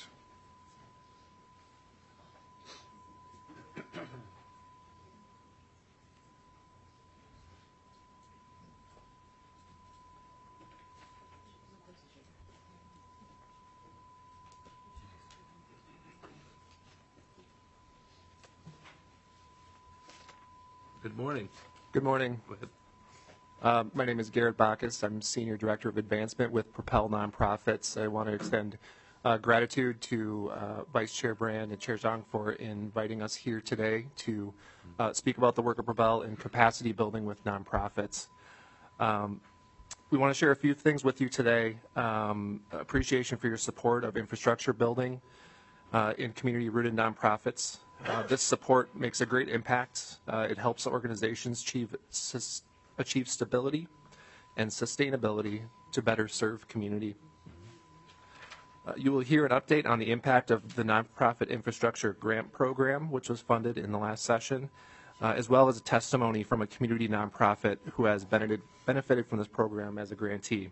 Good morning. Good morning. Go ahead. Uh, my name is Garrett Bacchus. I'm Senior Director of Advancement with Propel Nonprofits. I want to extend uh, gratitude to uh, Vice Chair Brand and Chair Zhang for inviting us here today to uh, speak about the work of Propel and capacity building with nonprofits. Um, we want to share a few things with you today. Um, appreciation for your support of infrastructure building uh, in community-rooted nonprofits. Uh, this support makes a great impact. Uh, it helps organizations achieve, achieve stability and sustainability to better serve community. Uh, you will hear an update on the impact of the Nonprofit Infrastructure Grant Program, which was funded in the last session, uh, as well as a testimony from a community nonprofit who has benefited, benefited from this program as a grantee.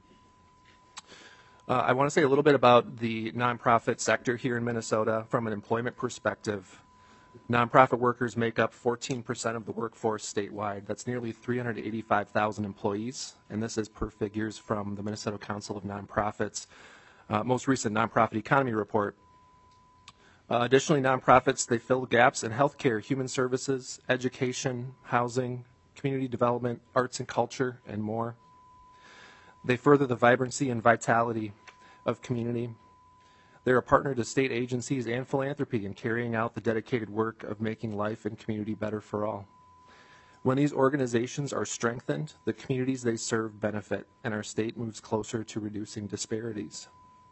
Uh, I want to say a little bit about the nonprofit sector here in Minnesota from an employment perspective. Nonprofit workers make up fourteen percent of the workforce statewide. That's nearly three hundred eighty-five thousand employees, and this is per figures from the Minnesota Council of Nonprofits' uh, most recent nonprofit economy report. Uh, additionally, nonprofits, they fill gaps in healthcare, human services, education, housing, community development, arts and culture, and more. They further the vibrancy and vitality of community. They're a partner to state agencies and philanthropy in carrying out the dedicated work of making life and community better for all. When these organizations are strengthened, the communities they serve benefit, and our state moves closer to reducing disparities.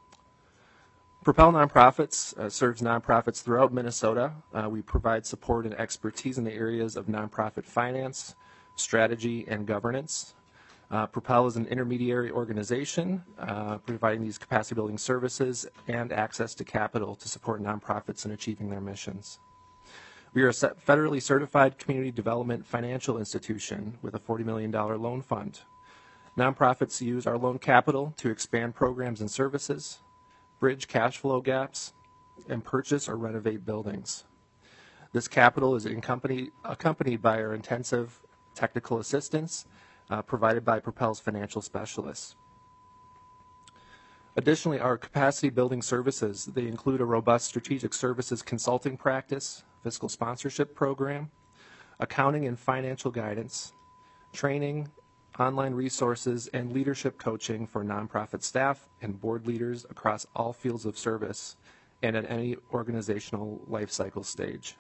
Propel Nonprofits uh, serves nonprofits throughout Minnesota. Uh, we provide support and expertise in the areas of nonprofit finance, strategy, and governance. Uh, Propel is an intermediary organization uh, providing these capacity building services and access to capital to support nonprofits in achieving their missions. We are a federally certified community development financial institution with a forty million dollar loan fund. Nonprofits use our loan capital to expand programs and services, bridge cash flow gaps, and purchase or renovate buildings. This capital is accompanied, accompanied by our intensive technical assistance Uh, provided by Propel's financial specialists. Additionally, our capacity building services, they include a robust strategic services consulting practice, fiscal sponsorship program, accounting and financial guidance, training, online resources, and leadership coaching for nonprofit staff and board leaders across all fields of service and at any organizational life cycle stage.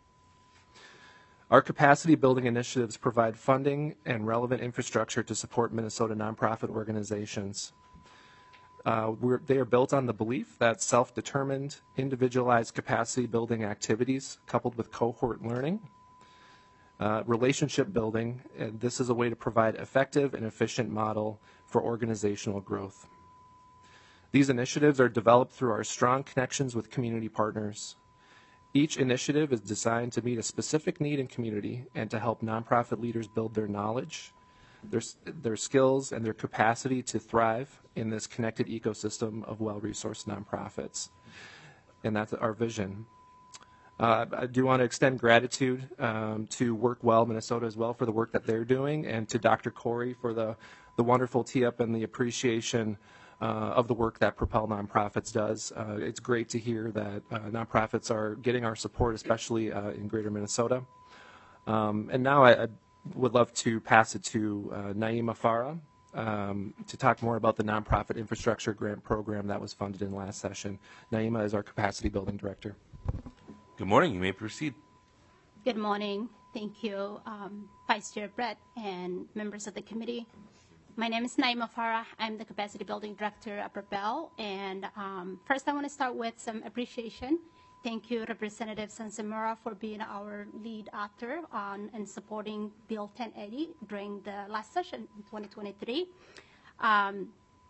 Our capacity building initiatives provide funding and relevant infrastructure to support Minnesota nonprofit organizations. Uh, we're, they are built on the belief that self-determined, individualized capacity building activities coupled with cohort learning Uh, relationship building, and this is a way to provide effective and efficient model for organizational growth. These initiatives are developed through our strong connections with community partners. Each initiative is designed to meet a specific need in community and to help nonprofit leaders build their knowledge, their, their skills, and their capacity to thrive in this connected ecosystem of well-resourced nonprofits. And that's our vision. Uh, I do want to extend gratitude um, to Work Well Minnesota as well for the work that they're doing, and to Doctor Corey for the, the wonderful tee-up and the appreciation uh, of the work that Propel Nonprofits does. Uh, it's great to hear that uh, nonprofits are getting our support, especially uh, in Greater Minnesota. Um, and now I, I would love to pass it to uh, Naima Farah um, to talk more about the Nonprofit Infrastructure Grant Program that was funded in last session. Naima is our Capacity Building Director. Good morning. You may proceed. Good morning. Thank you, um, Vice Chair Brett and members of the committee. My name is Naima Farah. I'm the Capacity Building Director at Propel. And um, first, I want to start with some appreciation. Thank you, Representative Sansamura, for being our lead author on and supporting Bill ten eighty during the last session in twenty twenty-three. Um,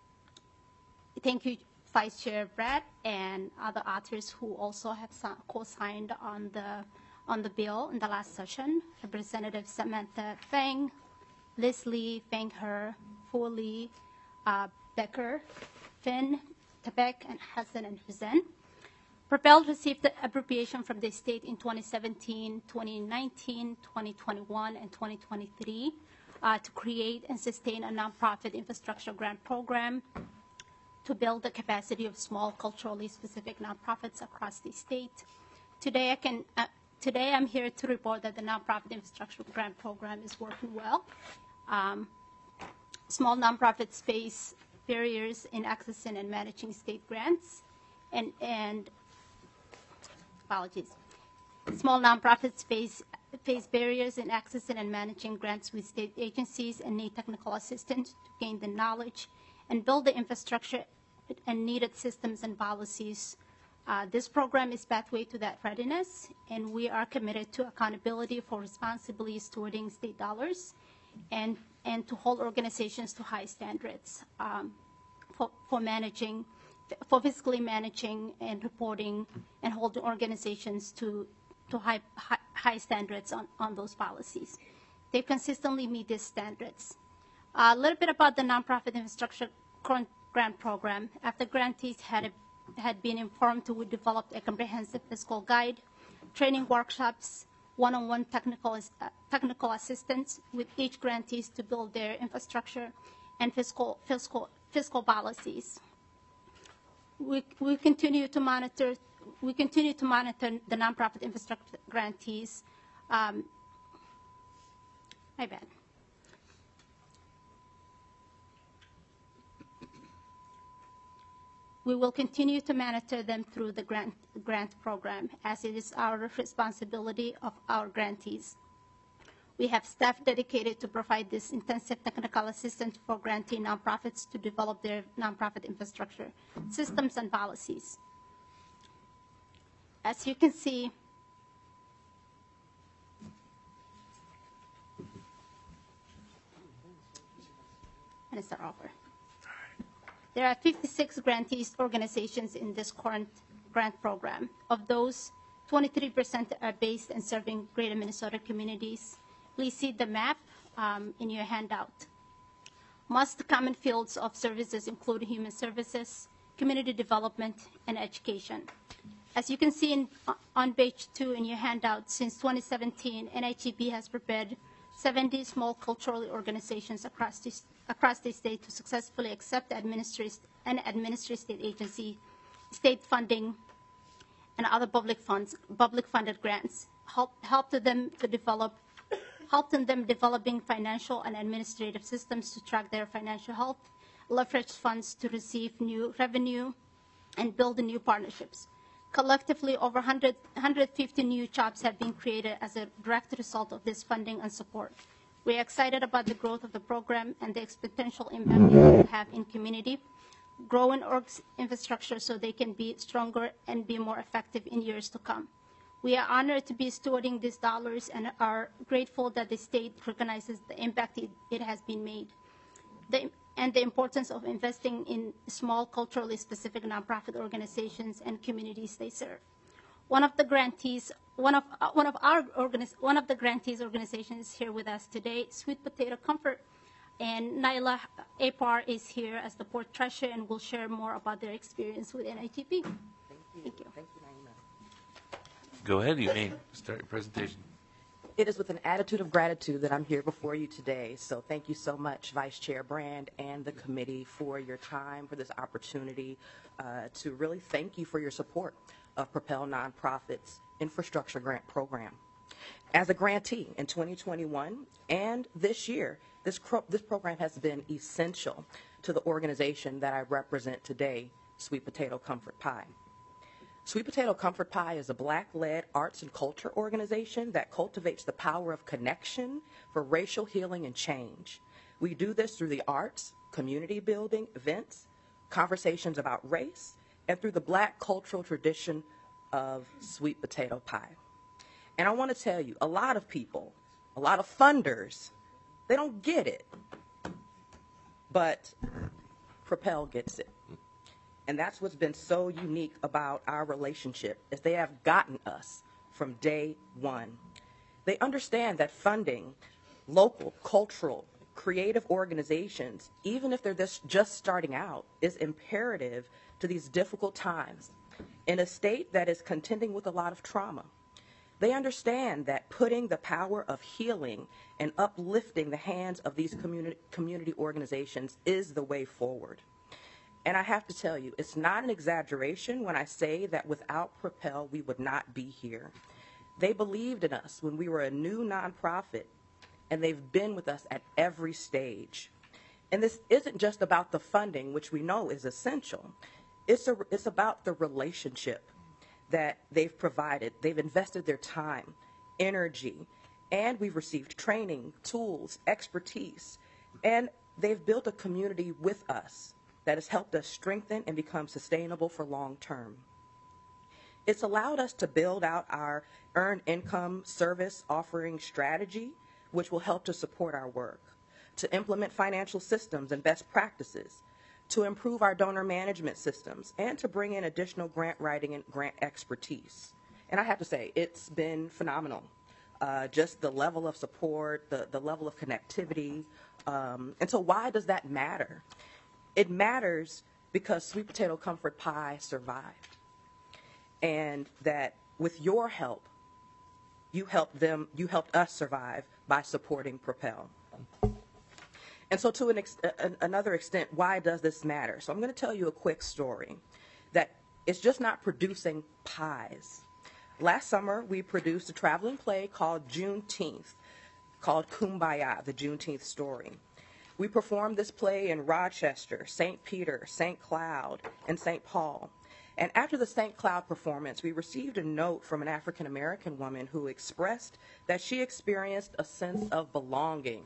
thank you, Vice Chair Brett and other authors who also have co-signed on the on the bill in the last session. Representative Samantha Feng, Liz Lee, Feng He, Fu Lee, uh, Becker, Finn, Tabek, and Hassan and Hussein. Propel received the appropriation from the state in twenty seventeen, twenty nineteen, twenty twenty-one, and twenty twenty-three uh, to create and sustain a nonprofit infrastructure grant program to build the capacity of small culturally specific nonprofits across the state. Today, I can, uh, today I'm here to report that the nonprofit infrastructure grant program is working well. Um, small nonprofits face barriers in accessing and managing state grants, and, and apologies. Small nonprofits face face barriers in accessing and managing grants with state agencies and need technical assistance to gain the knowledge and build the infrastructure and needed systems and policies. Uh, this program is pathway to that readiness, and we are committed to accountability for responsibly stewarding state dollars and, and to hold organizations to high standards um, for, for managing, for fiscally managing and reporting and holding organizations to, to high, high, high standards on, on those policies. They consistently meet these standards. Uh, a little bit about the nonprofit infrastructure grant program. After grantees had, a, had been informed, we developed a comprehensive fiscal guide, training workshops, one-on-one technical, uh, technical assistance with each grantees to build their infrastructure and fiscal, fiscal, fiscal policies. We, we continue to monitor, we continue to monitor the nonprofit infrastructure grantees. Um, my bad. We will continue to monitor them through the grant, grant program, as it is our responsibility of our grantees. We have staff dedicated to provide this intensive technical assistance for grantee nonprofits to develop their nonprofit infrastructure systems and policies. As you can see, and it's our offer. There are fifty-six grantees organizations in this current grant program. Of those, twenty-three percent are based and serving Greater Minnesota communities. Please see the map um, in your handout. Most common fields of services include human services, community development, and education. As you can see in, on page two in your handout, since twenty seventeen, N H E B has prepared seventy small cultural organizations across the, across the state to successfully accept administrate and administer state agency, state funding, and other public funds, public funded grants. Help, help to them to develop, help in them developing financial and administrative systems to track their financial health, leverage funds to receive new revenue, and build new partnerships. Collectively, over one hundred, one hundred fifty new jobs have been created as a direct result of this funding and support. We are excited about the growth of the program and the potential impact it will have in community, growing orgs infrastructure so they can be stronger and be more effective in years to come. We are honored to be stewarding these dollars and are grateful that the state recognizes the impact it, it has been made the, and the importance of investing in small culturally specific nonprofit organizations and communities they serve. One of the grantees, one of, uh, one of our organiz- one of the grantees organizations is here with us today, Sweet Potato Comfort. And Naila Apar is here as the board treasurer and will share more about their experience with N I T P. Thank you. Thank you. Thank you, Naima. Go ahead, you may start your presentation. It is with an attitude of gratitude that I'm here before you today. So thank you so much, Vice Chair Brand and the committee, for your time, for this opportunity uh, to really thank you for your support of Propel Nonprofits Infrastructure Grant Program. As a grantee in twenty twenty-one and this year, this, cro- this program has been essential to the organization that I represent today, Sweet Potato Comfort Pie. Sweet Potato Comfort Pie is a Black-led arts and culture organization that cultivates the power of connection for racial healing and change. We do this through the arts, community building, events, conversations about race, and through the Black cultural tradition of sweet potato pie. And I want to tell you, a lot of people, a lot of funders, they don't get it. But Propel gets it. And that's what's been so unique about our relationship, is they have gotten us from day one. They understand that funding local, cultural, creative organizations, even if they're just, just starting out, is imperative to these difficult times in a state that is contending with a lot of trauma. They understand that putting the power of healing and uplifting the hands of these community, community organizations is the way forward. And I have to tell you, it's not an exaggeration when I say that without Propel, we would not be here. They believed in us when we were a new nonprofit, and they've been with us at every stage. And this isn't just about the funding, which we know is essential. It's, a, it's about the relationship that they've provided. They've invested their time, energy, and we've received training, tools, expertise, and they've built a community with us that has helped us strengthen and become sustainable for long term. It's allowed us to build out our earned income service offering strategy, which will help to support our work, to implement financial systems and best practices, to improve our donor management systems, and to bring in additional grant writing and grant expertise. And I have to say, it's been phenomenal. Uh, just the level of support, the, the level of connectivity. Um, and so why does that matter? It matters because Sweet Potato Comfort Pie survived. And that with your help, you helped them, you helped us survive by supporting Propel. And so to an ex- another extent, why does this matter? So I'm going to tell you a quick story that it's just not producing pies. Last summer, we produced a traveling play called Juneteenth, called Kumbaya, the Juneteenth Story. We performed this play in Rochester, Saint Peter, Saint Cloud, and Saint Paul. And after the Saint Cloud performance, we received a note from an African-American woman who expressed that she experienced a sense of belonging.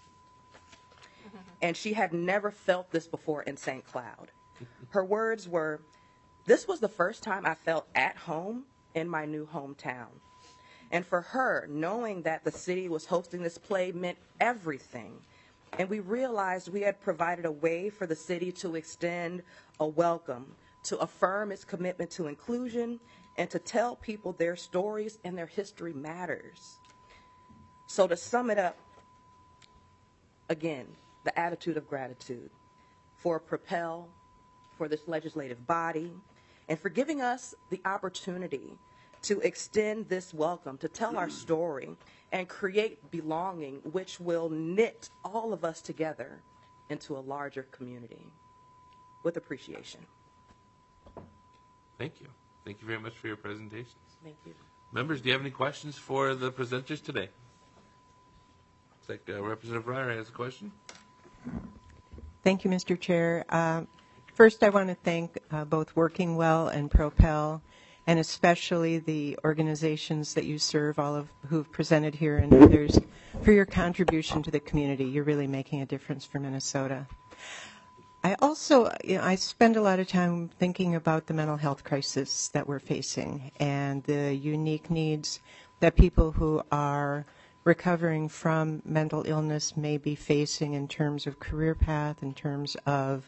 And she had never felt this before in Saint Cloud. Her words were, "This was the first time I felt at home in my new hometown." And for her, knowing that the city was hosting this play meant everything. And we realized we had provided a way for the city to extend a welcome, to affirm its commitment to inclusion, and to tell people their stories and their history matters. So to sum it up, again, the attitude of gratitude for Propel, for this legislative body, and for giving us the opportunity to extend this welcome, to tell our story, and create belonging, which will knit all of us together into a larger community. With appreciation. Thank you. Thank you very much for your presentations. Thank you. Members, do you have any questions for the presenters today? Looks like uh, Representative Ryer has a question. Thank you, Mister Chair. Uh, first, I want to thank uh, both Working Well and Propel, and especially the organizations that you serve, all of who've presented here, and others, for your contribution to the community. You're really making a difference for Minnesota. I also, you know, I spend a lot of time thinking about the mental health crisis that we're facing and the unique needs that people who are recovering from mental illness may be facing in terms of career path, in terms of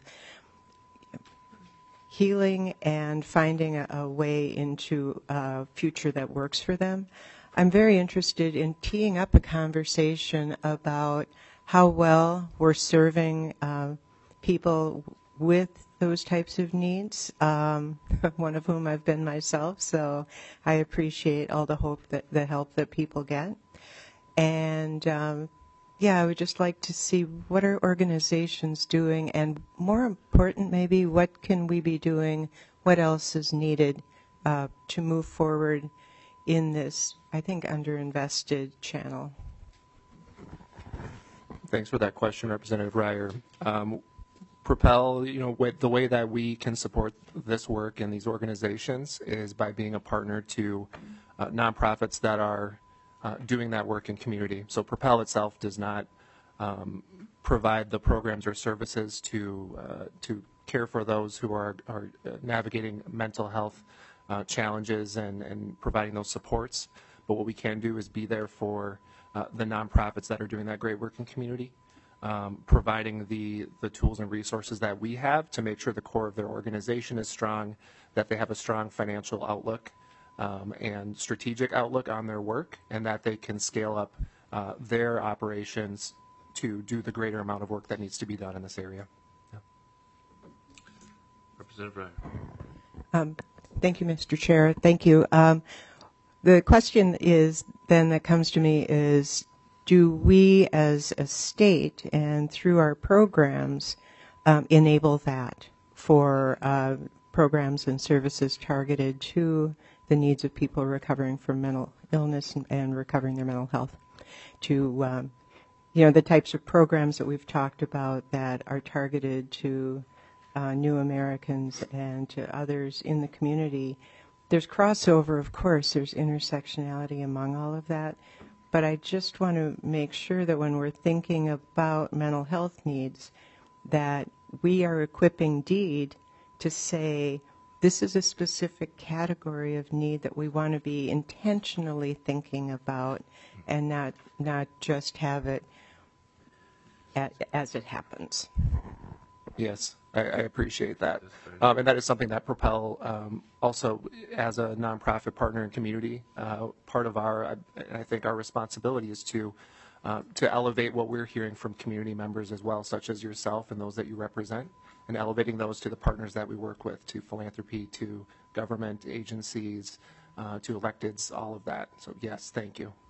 healing and finding a, a way into a future that works for them. I'm very interested in teeing up a conversation about how well we're serving uh, people with those types of needs, um, one of whom I've been myself, so I appreciate all the hope that the help that people get. And um, yeah, I would just like to see what are organizations doing, and more important maybe, what can we be doing, what else is needed uh, to move forward in this, I think, underinvested channel. Thanks for that question, Representative Ryer. Um, Propel, you know, with the way that we can support this work and these organizations is by being a partner to uh, nonprofits that are uh, doing that work in community. So Propel itself does not um, provide the programs or services to uh, to care for those who are, are navigating mental health uh, challenges and, and providing those supports. But what we can do is be there for uh, the nonprofits that are doing that great work in community. Um, providing the, the tools and resources that we have to make sure the core of their organization is strong, that they have a strong financial outlook um, and strategic outlook on their work, and that they can scale up uh, their operations to do the greater amount of work that needs to be done in this area. Yeah. Representative Ryan. Um, thank you, Mister Chair. Thank you. Um, the question is then that comes to me is, do we as a state and through our programs um, enable that for uh, programs and services targeted to the needs of people recovering from mental illness and, and recovering their mental health? To, um, you know, the types of programs that we've talked about that are targeted to uh, new Americans and to others in the community. There's crossover, of course, there's intersectionality among all of that. But I just want to make sure that when we're thinking about mental health needs, that we are equipping DEED to say, this is a specific category of need that we want to be intentionally thinking about and not not just have it at, as it happens. Yes, I, I appreciate that. Um, and that is something that Propel um, also, as a nonprofit partner in community, uh, part of our, I, I think our responsibility is to uh, to elevate what we're hearing from community members as well, such as yourself and those that you represent, and elevating those to the partners that we work with, to philanthropy, to government agencies, uh, to electeds, all of that. So yes, thank you.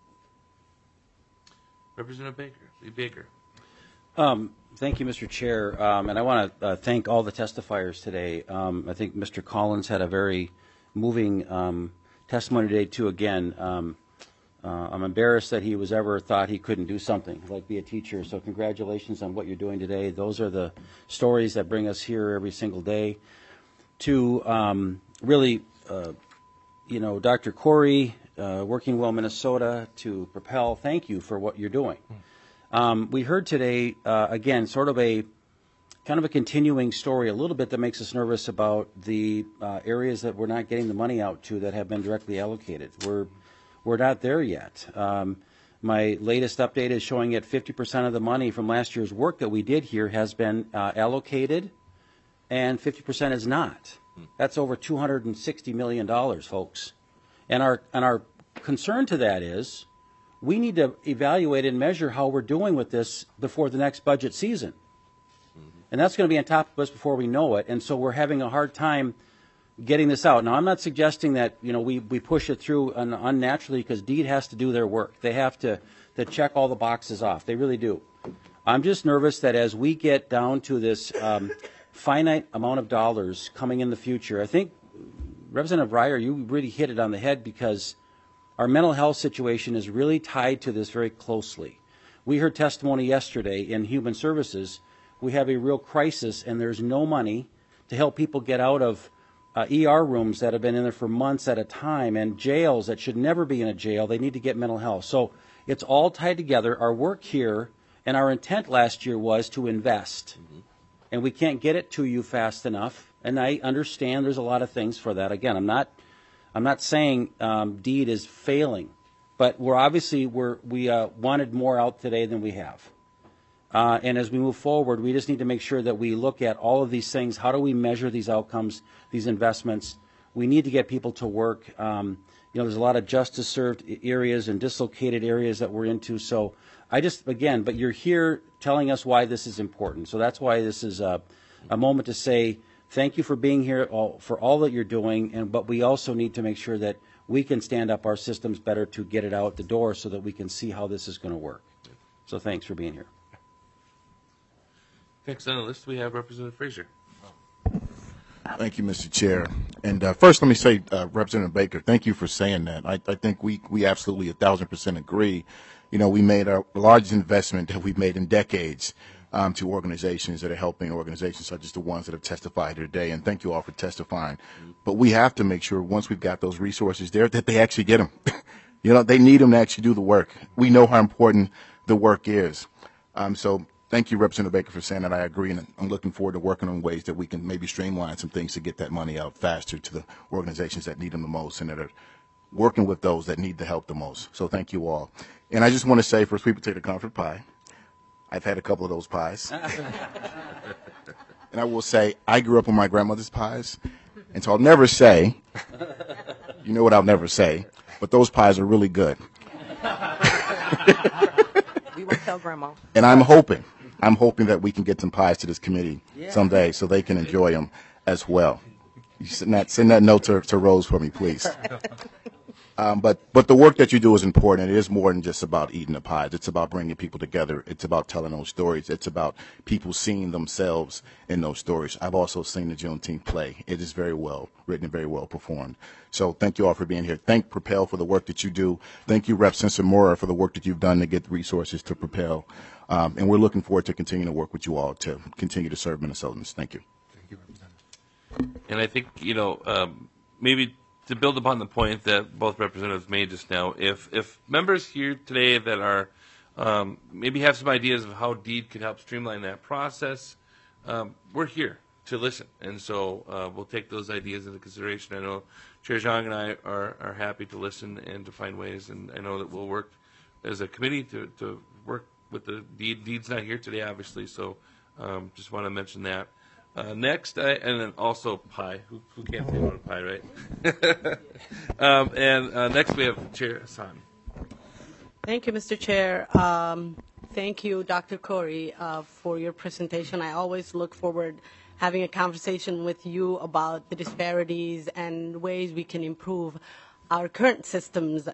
Representative Baker, Lee Baker. Um, thank you, Mister Chair, um, and I want to uh, thank all the testifiers today. Um, I think Mister Collins had a very moving um, testimony today, too. Again, um, uh, I'm embarrassed that he was ever thought he couldn't do something, like be a teacher. So congratulations on what you're doing today. Those are the stories that bring us here every single day. To um, really, uh, you know, Doctor Corey, uh, Working Well Minnesota, to Propel, thank you for what you're doing. Um, we heard today, uh, again, sort of a kind of a continuing story a little bit that makes us nervous about the uh, areas that we're not getting the money out to that have been directly allocated. We're, we're not there yet. Um, my latest update is showing that fifty percent of the money from last year's work that we did here has been uh, allocated, and fifty percent is not. That's over two hundred sixty million dollars, folks. And our, and our concern to that is, we need to evaluate and measure how we're doing with this before the next budget season. Mm-hmm. And that's going to be on top of us before we know it. And so we're having a hard time getting this out. Now, I'm not suggesting that, you know, we, we push it through un, unnaturally, because DEED has to do their work. They have to, to check all the boxes off. They really do. I'm just nervous that as we get down to this um, finite amount of dollars coming in the future, I think, Representative Ryer, you really hit it on the head, because our mental health situation is really tied to this very closely. We heard testimony yesterday in Human Services. We have a real crisis, and there's no money to help people get out of uh, E R rooms that have been in there for months at a time, and jails that should never be in a jail. They need to get mental health. So it's all tied together. Our work here and our intent last year was to invest. Mm-hmm. and we can't get it to you fast enough. And I understand there's a lot of things for that. Again, I'm not, I'm not saying um, DEED is failing, but we're obviously we're we uh, wanted more out today than we have. Uh, and as we move forward, we just need to make sure that we look at all of these things. How do we measure these outcomes, these investments? We need to get people to work. Um, you know, there's a lot of justice-served areas and dislocated areas that we're into. So I just, again, but you're here telling us why this is important. So that's why this is a, a moment to say thank you for being here, all, for all that you're doing. And but we also need to make sure that we can stand up our systems better to get it out the door so that we can see how this is going to work. So thanks for being here. Next on the list, we have Representative Frazier. Thank you, Mister Chair. And uh, first, let me say, uh, Representative Baker, thank you for saying that. I, I think we, we absolutely a thousand percent agree. You know, we made our largest investment that we've made in decades um, to organizations that are helping organizations such as the ones that have testified here today. And thank you all for testifying. But we have to make sure once we've got those resources there that they actually get them. You know, they need them to actually do the work. We know how important the work is. Um, so thank you, Representative Baker, for saying that. I agree, and I'm looking forward to working on ways that we can maybe streamline some things to get that money out faster to the organizations that need them the most and that are working with those that need the help the most. So thank you all. And I just want to say for sweet potato comfort pie, I've had a couple of those pies. And I will say, I grew up on my grandmother's pies, and so I'll never say, you know what I'll never say, but those pies are really good. We won't tell Grandma. And I'm hoping, I'm hoping that we can get some pies to this committee Yeah. someday so they can enjoy them as well. You send that, send that note to, to Rose for me, please. Um, but, but the work that you do is important. It is more than just about eating the pies. It's about bringing people together. It's about telling those stories. It's about people seeing themselves in those stories. I've also seen the Juneteenth play. It is very well written and very well performed. So thank you all for being here. Thank Propel for the work that you do. Thank you, Representative Mora, for the work that you've done to get the resources to Propel. Um, and we're looking forward to continuing to work with you all to continue to serve Minnesotans. Thank you. Thank you, Representative. And I think, you know, um, maybe to build upon the point that both representatives made just now, if if members here today that are um, maybe have some ideas of how DEED could help streamline that process, um, we're here to listen, and so uh, we'll take those ideas into consideration. I know Chair Zhang and I are, are happy to listen and to find ways, and I know that we'll work as a committee to, to work with the DEED. DEED's not here today, obviously, so um, just want to mention that. Uh, next, I, and then also pie. Who, who can't say no to pie, right? um, and uh, next we have Chair Hassan. Thank you, Mister Chair. Um, thank you, Doctor Corey, uh, for your presentation. I always look forward having a conversation with you about the disparities and ways we can improve our current systems.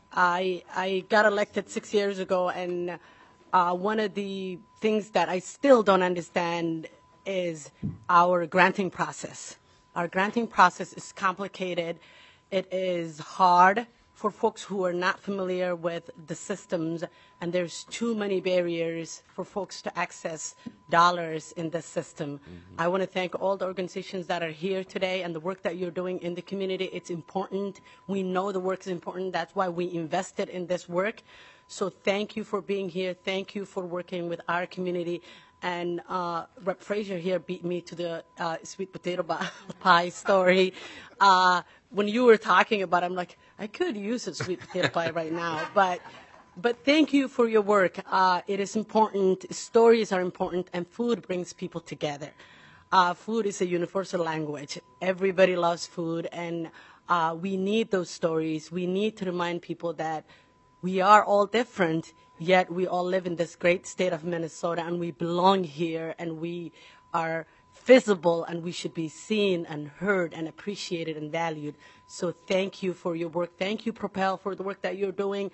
I, I got elected six years ago, and uh, one of the things that I still don't understand is our granting process. Our granting process is complicated. It is hard for folks who are not familiar with the systems, and there's too many barriers for folks to access dollars in the system. Mm-hmm. I want to thank all the organizations that are here today and the work that you're doing in the community. It's important. We know the work is important. That's why we invested in this work. So thank you for being here. Thank you for working with our community. And uh, Rep Frazier here beat me to the uh, sweet potato pie story. Uh, when you were talking about it, I'm like, I could use a sweet potato pie right now. But but thank you for your work. Uh, it is important. Stories are important, and food brings people together. Uh, food is a universal language. Everybody loves food, and uh, we need those stories. We need to remind people that we are all different, yet we all live in this great state of Minnesota, and we belong here, and we are visible, and we should be seen and heard and appreciated and valued. So thank you for your work. Thank you, Propel, for the work that you're doing.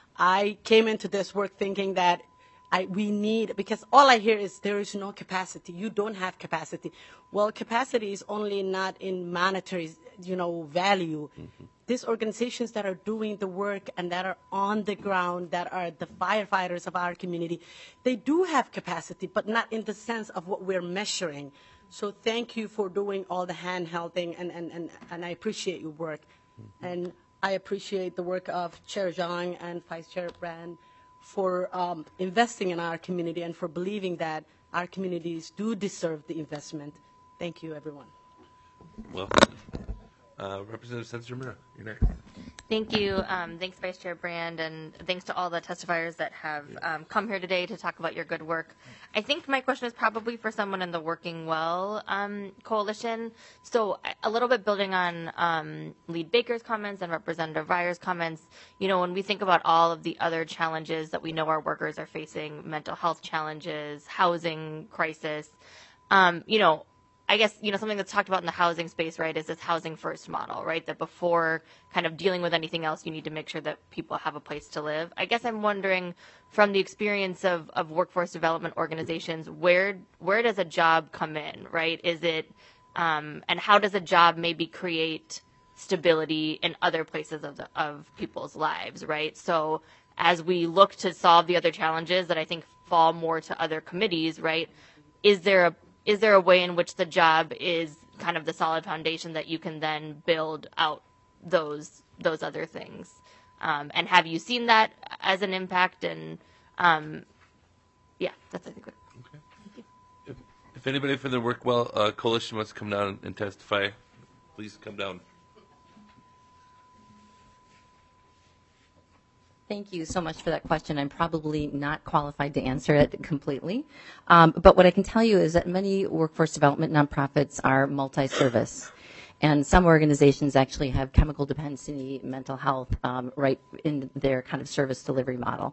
I came into this work thinking that I, we need, because all I hear is there is no capacity. You don't have capacity. Well, capacity is only not in monetary, you know, value. Mm-hmm. These organizations that are doing the work and that are on the ground, that are the firefighters of our community, they do have capacity, but not in the sense of what we're measuring. So thank you for doing all the hand-holding, and, and, and, and I appreciate your work. Mm-hmm. And I appreciate the work of Chair Zhang and Vice Chair Brand for um, investing in our community and for believing that our communities do deserve the investment. Thank you, everyone. Well, uh, Representative Sensenbrenner, you're next. Thank you. Um, thanks, Vice Chair Brand, and thanks to all the testifiers that have um, come here today to talk about your good work. I think my question is probably for someone in the Working Well um, Coalition. So a little bit building on um, Lead Baker's comments and Representative Ryer's comments, you know, when we think about all of the other challenges that we know our workers are facing, mental health challenges, housing crisis, um, you know, I guess, you know, something that's talked about in the housing space, right, is this housing first model, right, that before kind of dealing with anything else, you need to make sure that people have a place to live. I guess I'm wondering, from the experience of, of workforce development organizations, where where does a job come in, right? Is it, um, and how does a job maybe create stability in other places of the, of people's lives, right? So as we look to solve the other challenges that I think fall more to other committees, right, is there a Is there a way in which the job is kind of the solid foundation that you can then build out those those other things? Um, and have you seen that as an impact? And um, yeah, that's I think. What, okay. Thank you. If, if anybody from the Work Well uh, Coalition wants to come down and testify, please come down. Thank you so much for that question. I'm probably not qualified to answer it completely. Um, but what I can tell you is that many workforce development nonprofits are multi-service. And some organizations actually have chemical dependency, mental health, um, right in their kind of service delivery model.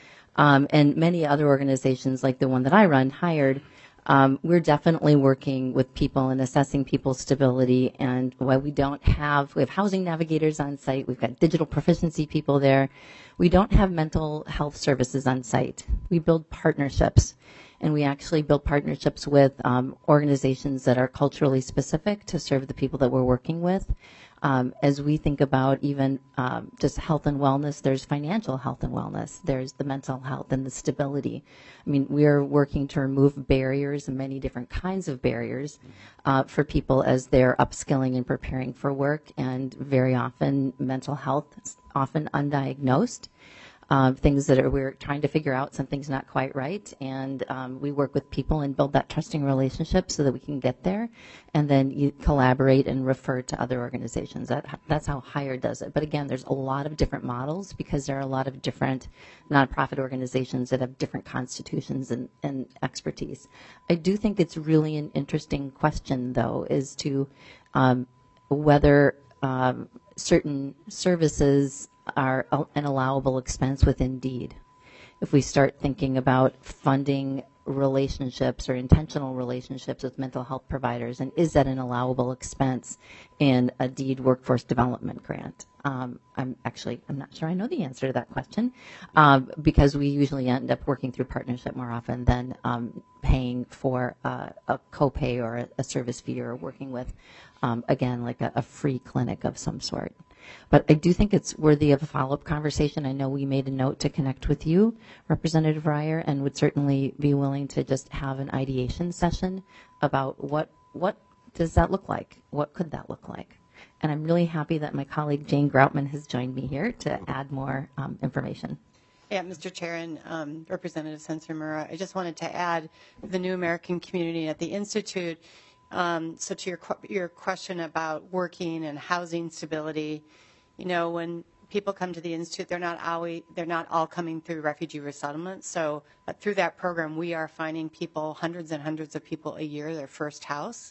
Um, and many other organizations, like the one that I run, Hired, Um, we're definitely working with people and assessing people's stability. And while we don't have, we have housing navigators on site, we've got digital proficiency people there. We don't have mental health services on site. We build partnerships. And we actually build partnerships with um, organizations that are culturally specific to serve the people that we're working with. Um, as we think about even um, just health and wellness, there's financial health and wellness. There's the mental health and the stability. I mean, we're working to remove barriers and many different kinds of barriers uh, for people as they're upskilling and preparing for work. And very often, mental health is often undiagnosed. Um, things that are, we're trying to figure out, something's not quite right, and um, we work with people and build that trusting relationship so that we can get there, and then you collaborate and refer to other organizations. That, that's how Hired does it. But again, there's a lot of different models because there are a lot of different nonprofit organizations that have different constitutions and, and expertise. I do think it's really an interesting question, though, is to um, whether um, certain services are an allowable expense with Indeed. If we start thinking about funding relationships or intentional relationships with mental health providers, and is that an allowable expense in a Indeed workforce development grant? Um, I'm actually, I'm not sure I know the answer to that question um, because we usually end up working through partnership more often than um, paying for uh, a copay or a, a service fee or working with, um, again, like a, a free clinic of some sort. But I do think it's worthy of a follow-up conversation. I know we made a note to connect with you, Representative Ryer, and would certainly be willing to just have an ideation session about what what does that look like? What could that look like? And I'm really happy that my colleague Jane Groutman has joined me here to add more um, information. Yeah, Mister Chair and um, Representative Sensenbrenner, I just wanted to add the New American Community at the Institute. Um, so to your your question about working and housing stability, you know, when people come to the Institute, they're not always, they're not all coming through refugee resettlement. So uh, through that program, we are finding people, hundreds and hundreds of people a year, their first house,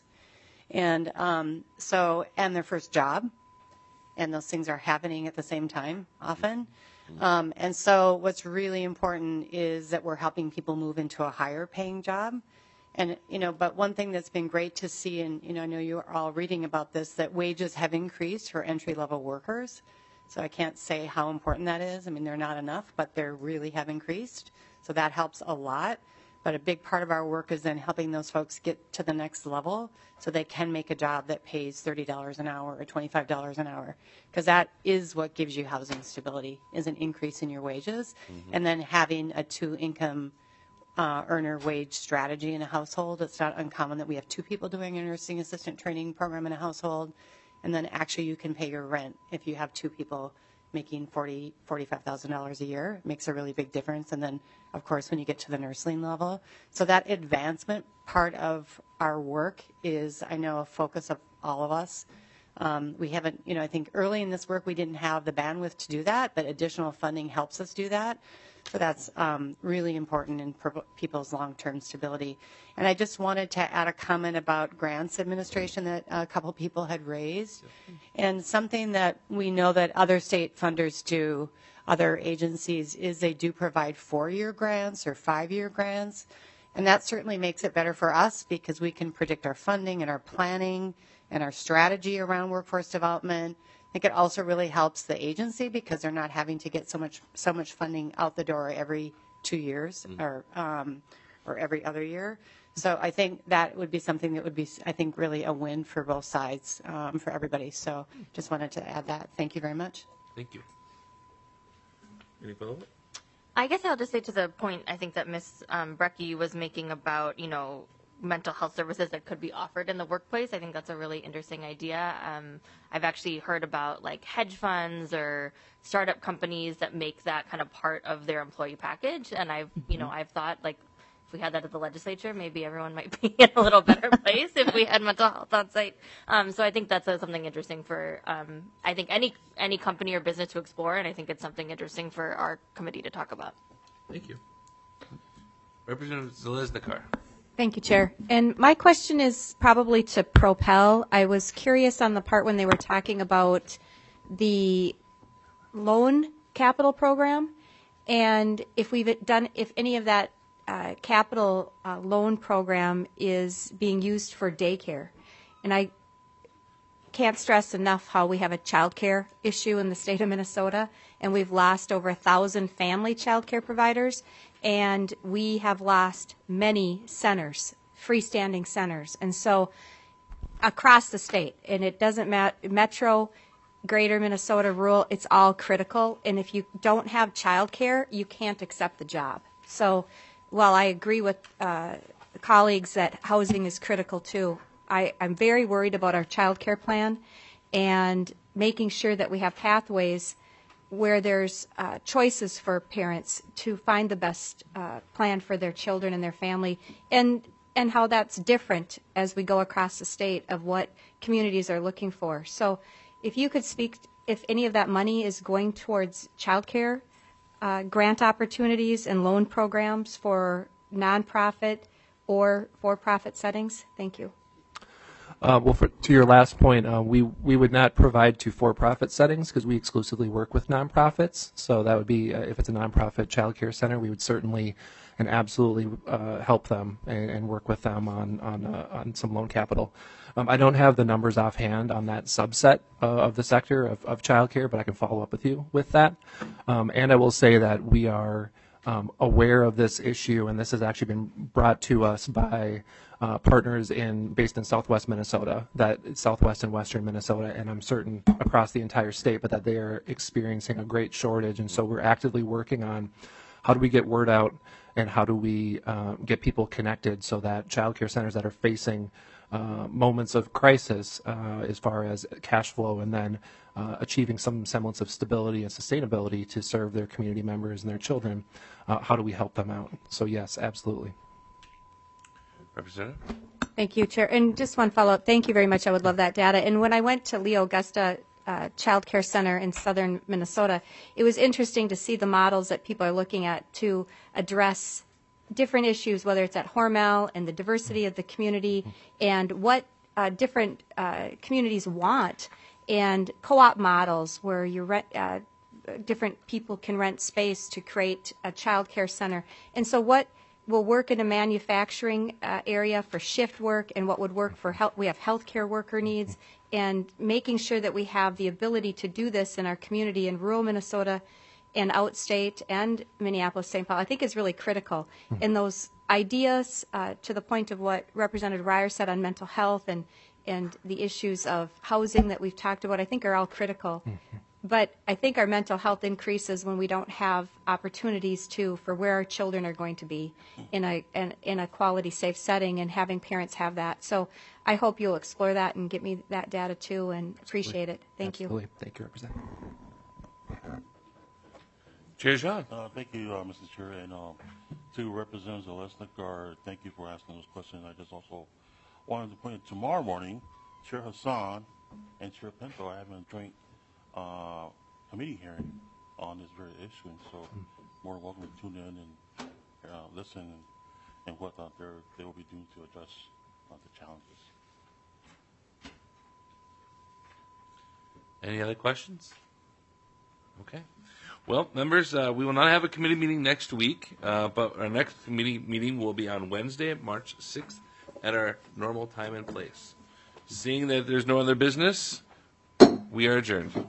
and um, so and their first job, and those things are happening at the same time often. Um, and so what's really important is that we're helping people move into a higher paying job. And, you know, but one thing that's been great to see, and, you know, I know you're all reading about this, that wages have increased for entry-level workers. So I can't say how important that is. I mean, they're not enough, but they really have increased. So that helps a lot. But a big part of our work is then helping those folks get to the next level so they can make a job that pays thirty dollars an hour or twenty-five dollars an hour. Because that is what gives you housing stability, is an increase in your wages. Mm-hmm. And then having a two-income Uh, earner wage strategy in a household. It's not uncommon that we have two people doing a nursing assistant training program in a household, and then actually you can pay your rent if you have two people making forty, forty-five thousand dollars a year. It makes a really big difference. And then, of course, when you get to the nursing level. So that advancement part of our work is, I know, a focus of all of us. Um, we haven't, you know, I think early in this work we didn't have the bandwidth to do that, but additional funding helps us do that. So that's um, really important in per- people's long-term stability. And I just wanted to add a comment about grants administration that a couple people had raised. And something that we know that other state funders do, other agencies, is they do provide four-year grants or five-year grants. And that certainly makes it better for us because we can predict our funding and our planning and our strategy around workforce development. I think it also really helps the agency because they're not having to get so much so much funding out the door every two years mm. or um, or every other year. So I think that would be something that would be, I think, really a win for both sides, um, for everybody. So just wanted to add that. Thank you very much. Thank you. Any follow-up? I guess I'll just say to the point I think that Miz Um, Brecky was making about, you know, mental health services that could be offered in the workplace. I think that's a really interesting idea. Um, I've actually heard about like hedge funds or startup companies that make that kind of part of their employee package. And I've, you know, I've thought like if we had that at the legislature, maybe everyone might be in a little better place if we had mental health on site. Um, so I think that's uh, something interesting for, um, I think any any company or business to explore. And I think it's something interesting for our committee to talk about. Thank you. Representative Zalesnikar. Thank you, Chair. And my question is probably to Propel. I was curious on the part when they were talking about the loan capital program, and if we've done, if any of that uh, capital uh, loan program is being used for daycare. And I can't stress enough how we have a child care issue in the state of Minnesota, and we've lost over a thousand family child care providers. And we have lost many centers, freestanding centers. And so across the state, and it doesn't matter, metro, greater Minnesota, rural, it's all critical. And if you don't have child care, you can't accept the job. So while I agree with uh, colleagues that housing is critical too, I, I'm very worried about our child care plan and making sure that we have pathways where there's uh, choices for parents to find the best uh, plan for their children and their family, and and how that's different as we go across the state of what communities are looking for. So if you could speak, if any of that money is going towards child care, uh, grant opportunities and loan programs for nonprofit or for-profit settings. Thank you. Uh, well, for, to your last point, uh, we we would not provide to for-profit settings because we exclusively work with nonprofits. So that would be uh, if it's a nonprofit child care center, we would certainly and absolutely uh, help them and, and work with them on on uh, on some loan capital. Um, I don't have the numbers offhand on that subset uh, of the sector of, of child care, but I can follow up with you with that. Um, and I will say that we are um, aware of this issue, and this has actually been brought to us by Uh, partners in based in Southwest Minnesota, that Southwest and Western Minnesota, and I'm certain across the entire state, but that they are experiencing a great shortage. And so we're actively working on how do we get word out and how do we uh, get people connected so that child care centers that are facing uh, moments of crisis uh, as far as cash flow and then uh, achieving some semblance of stability and sustainability to serve their community members and their children, uh, how do we help them out? So yes, absolutely. Representative? Thank you, Chair. And just one follow-up. Thank you very much. I would love that data. And when I went to Leo Augusta uh, Child Care Center in southern Minnesota, it was interesting to see the models that people are looking at to address different issues, whether it's at Hormel and the diversity of the community and what uh, different uh, communities want, and co-op models where you rent, uh, different people can rent space to create a child care center. And so what will work in a manufacturing uh, area for shift work and what would work for health. We have healthcare worker needs, and making sure that we have the ability to do this in our community in rural Minnesota and outstate and Minneapolis, Saint Paul, I think is really critical. And those ideas, uh, to the point of what Representative Reyer said on mental health and, and the issues of housing that we've talked about, I think are all critical. But I think our mental health increases when we don't have opportunities to for where our children are going to be in a in, in a quality, safe setting, and having parents have that. So I hope you'll explore that and get me that data too, and appreciate it. Thank Absolutely. you. Thank you, Representative. Chair Zhang. Uh, thank you, uh, Mister Chair, and um, to Representative Zalesnik, thank you for asking those questions. I just also wanted to point out tomorrow morning, Chair Hassan and Chair Pinto are having a joint uh, committee hearing on this very issue, and so more than welcome to tune in and uh, listen and, and what uh, they will be doing to address uh, the challenges. Any other questions? Okay. Well, members, uh, we will not have a committee meeting next week, uh, but our next committee meeting will be on Wednesday, March sixth, at our normal time and place. Seeing that there's no other business, we are adjourned.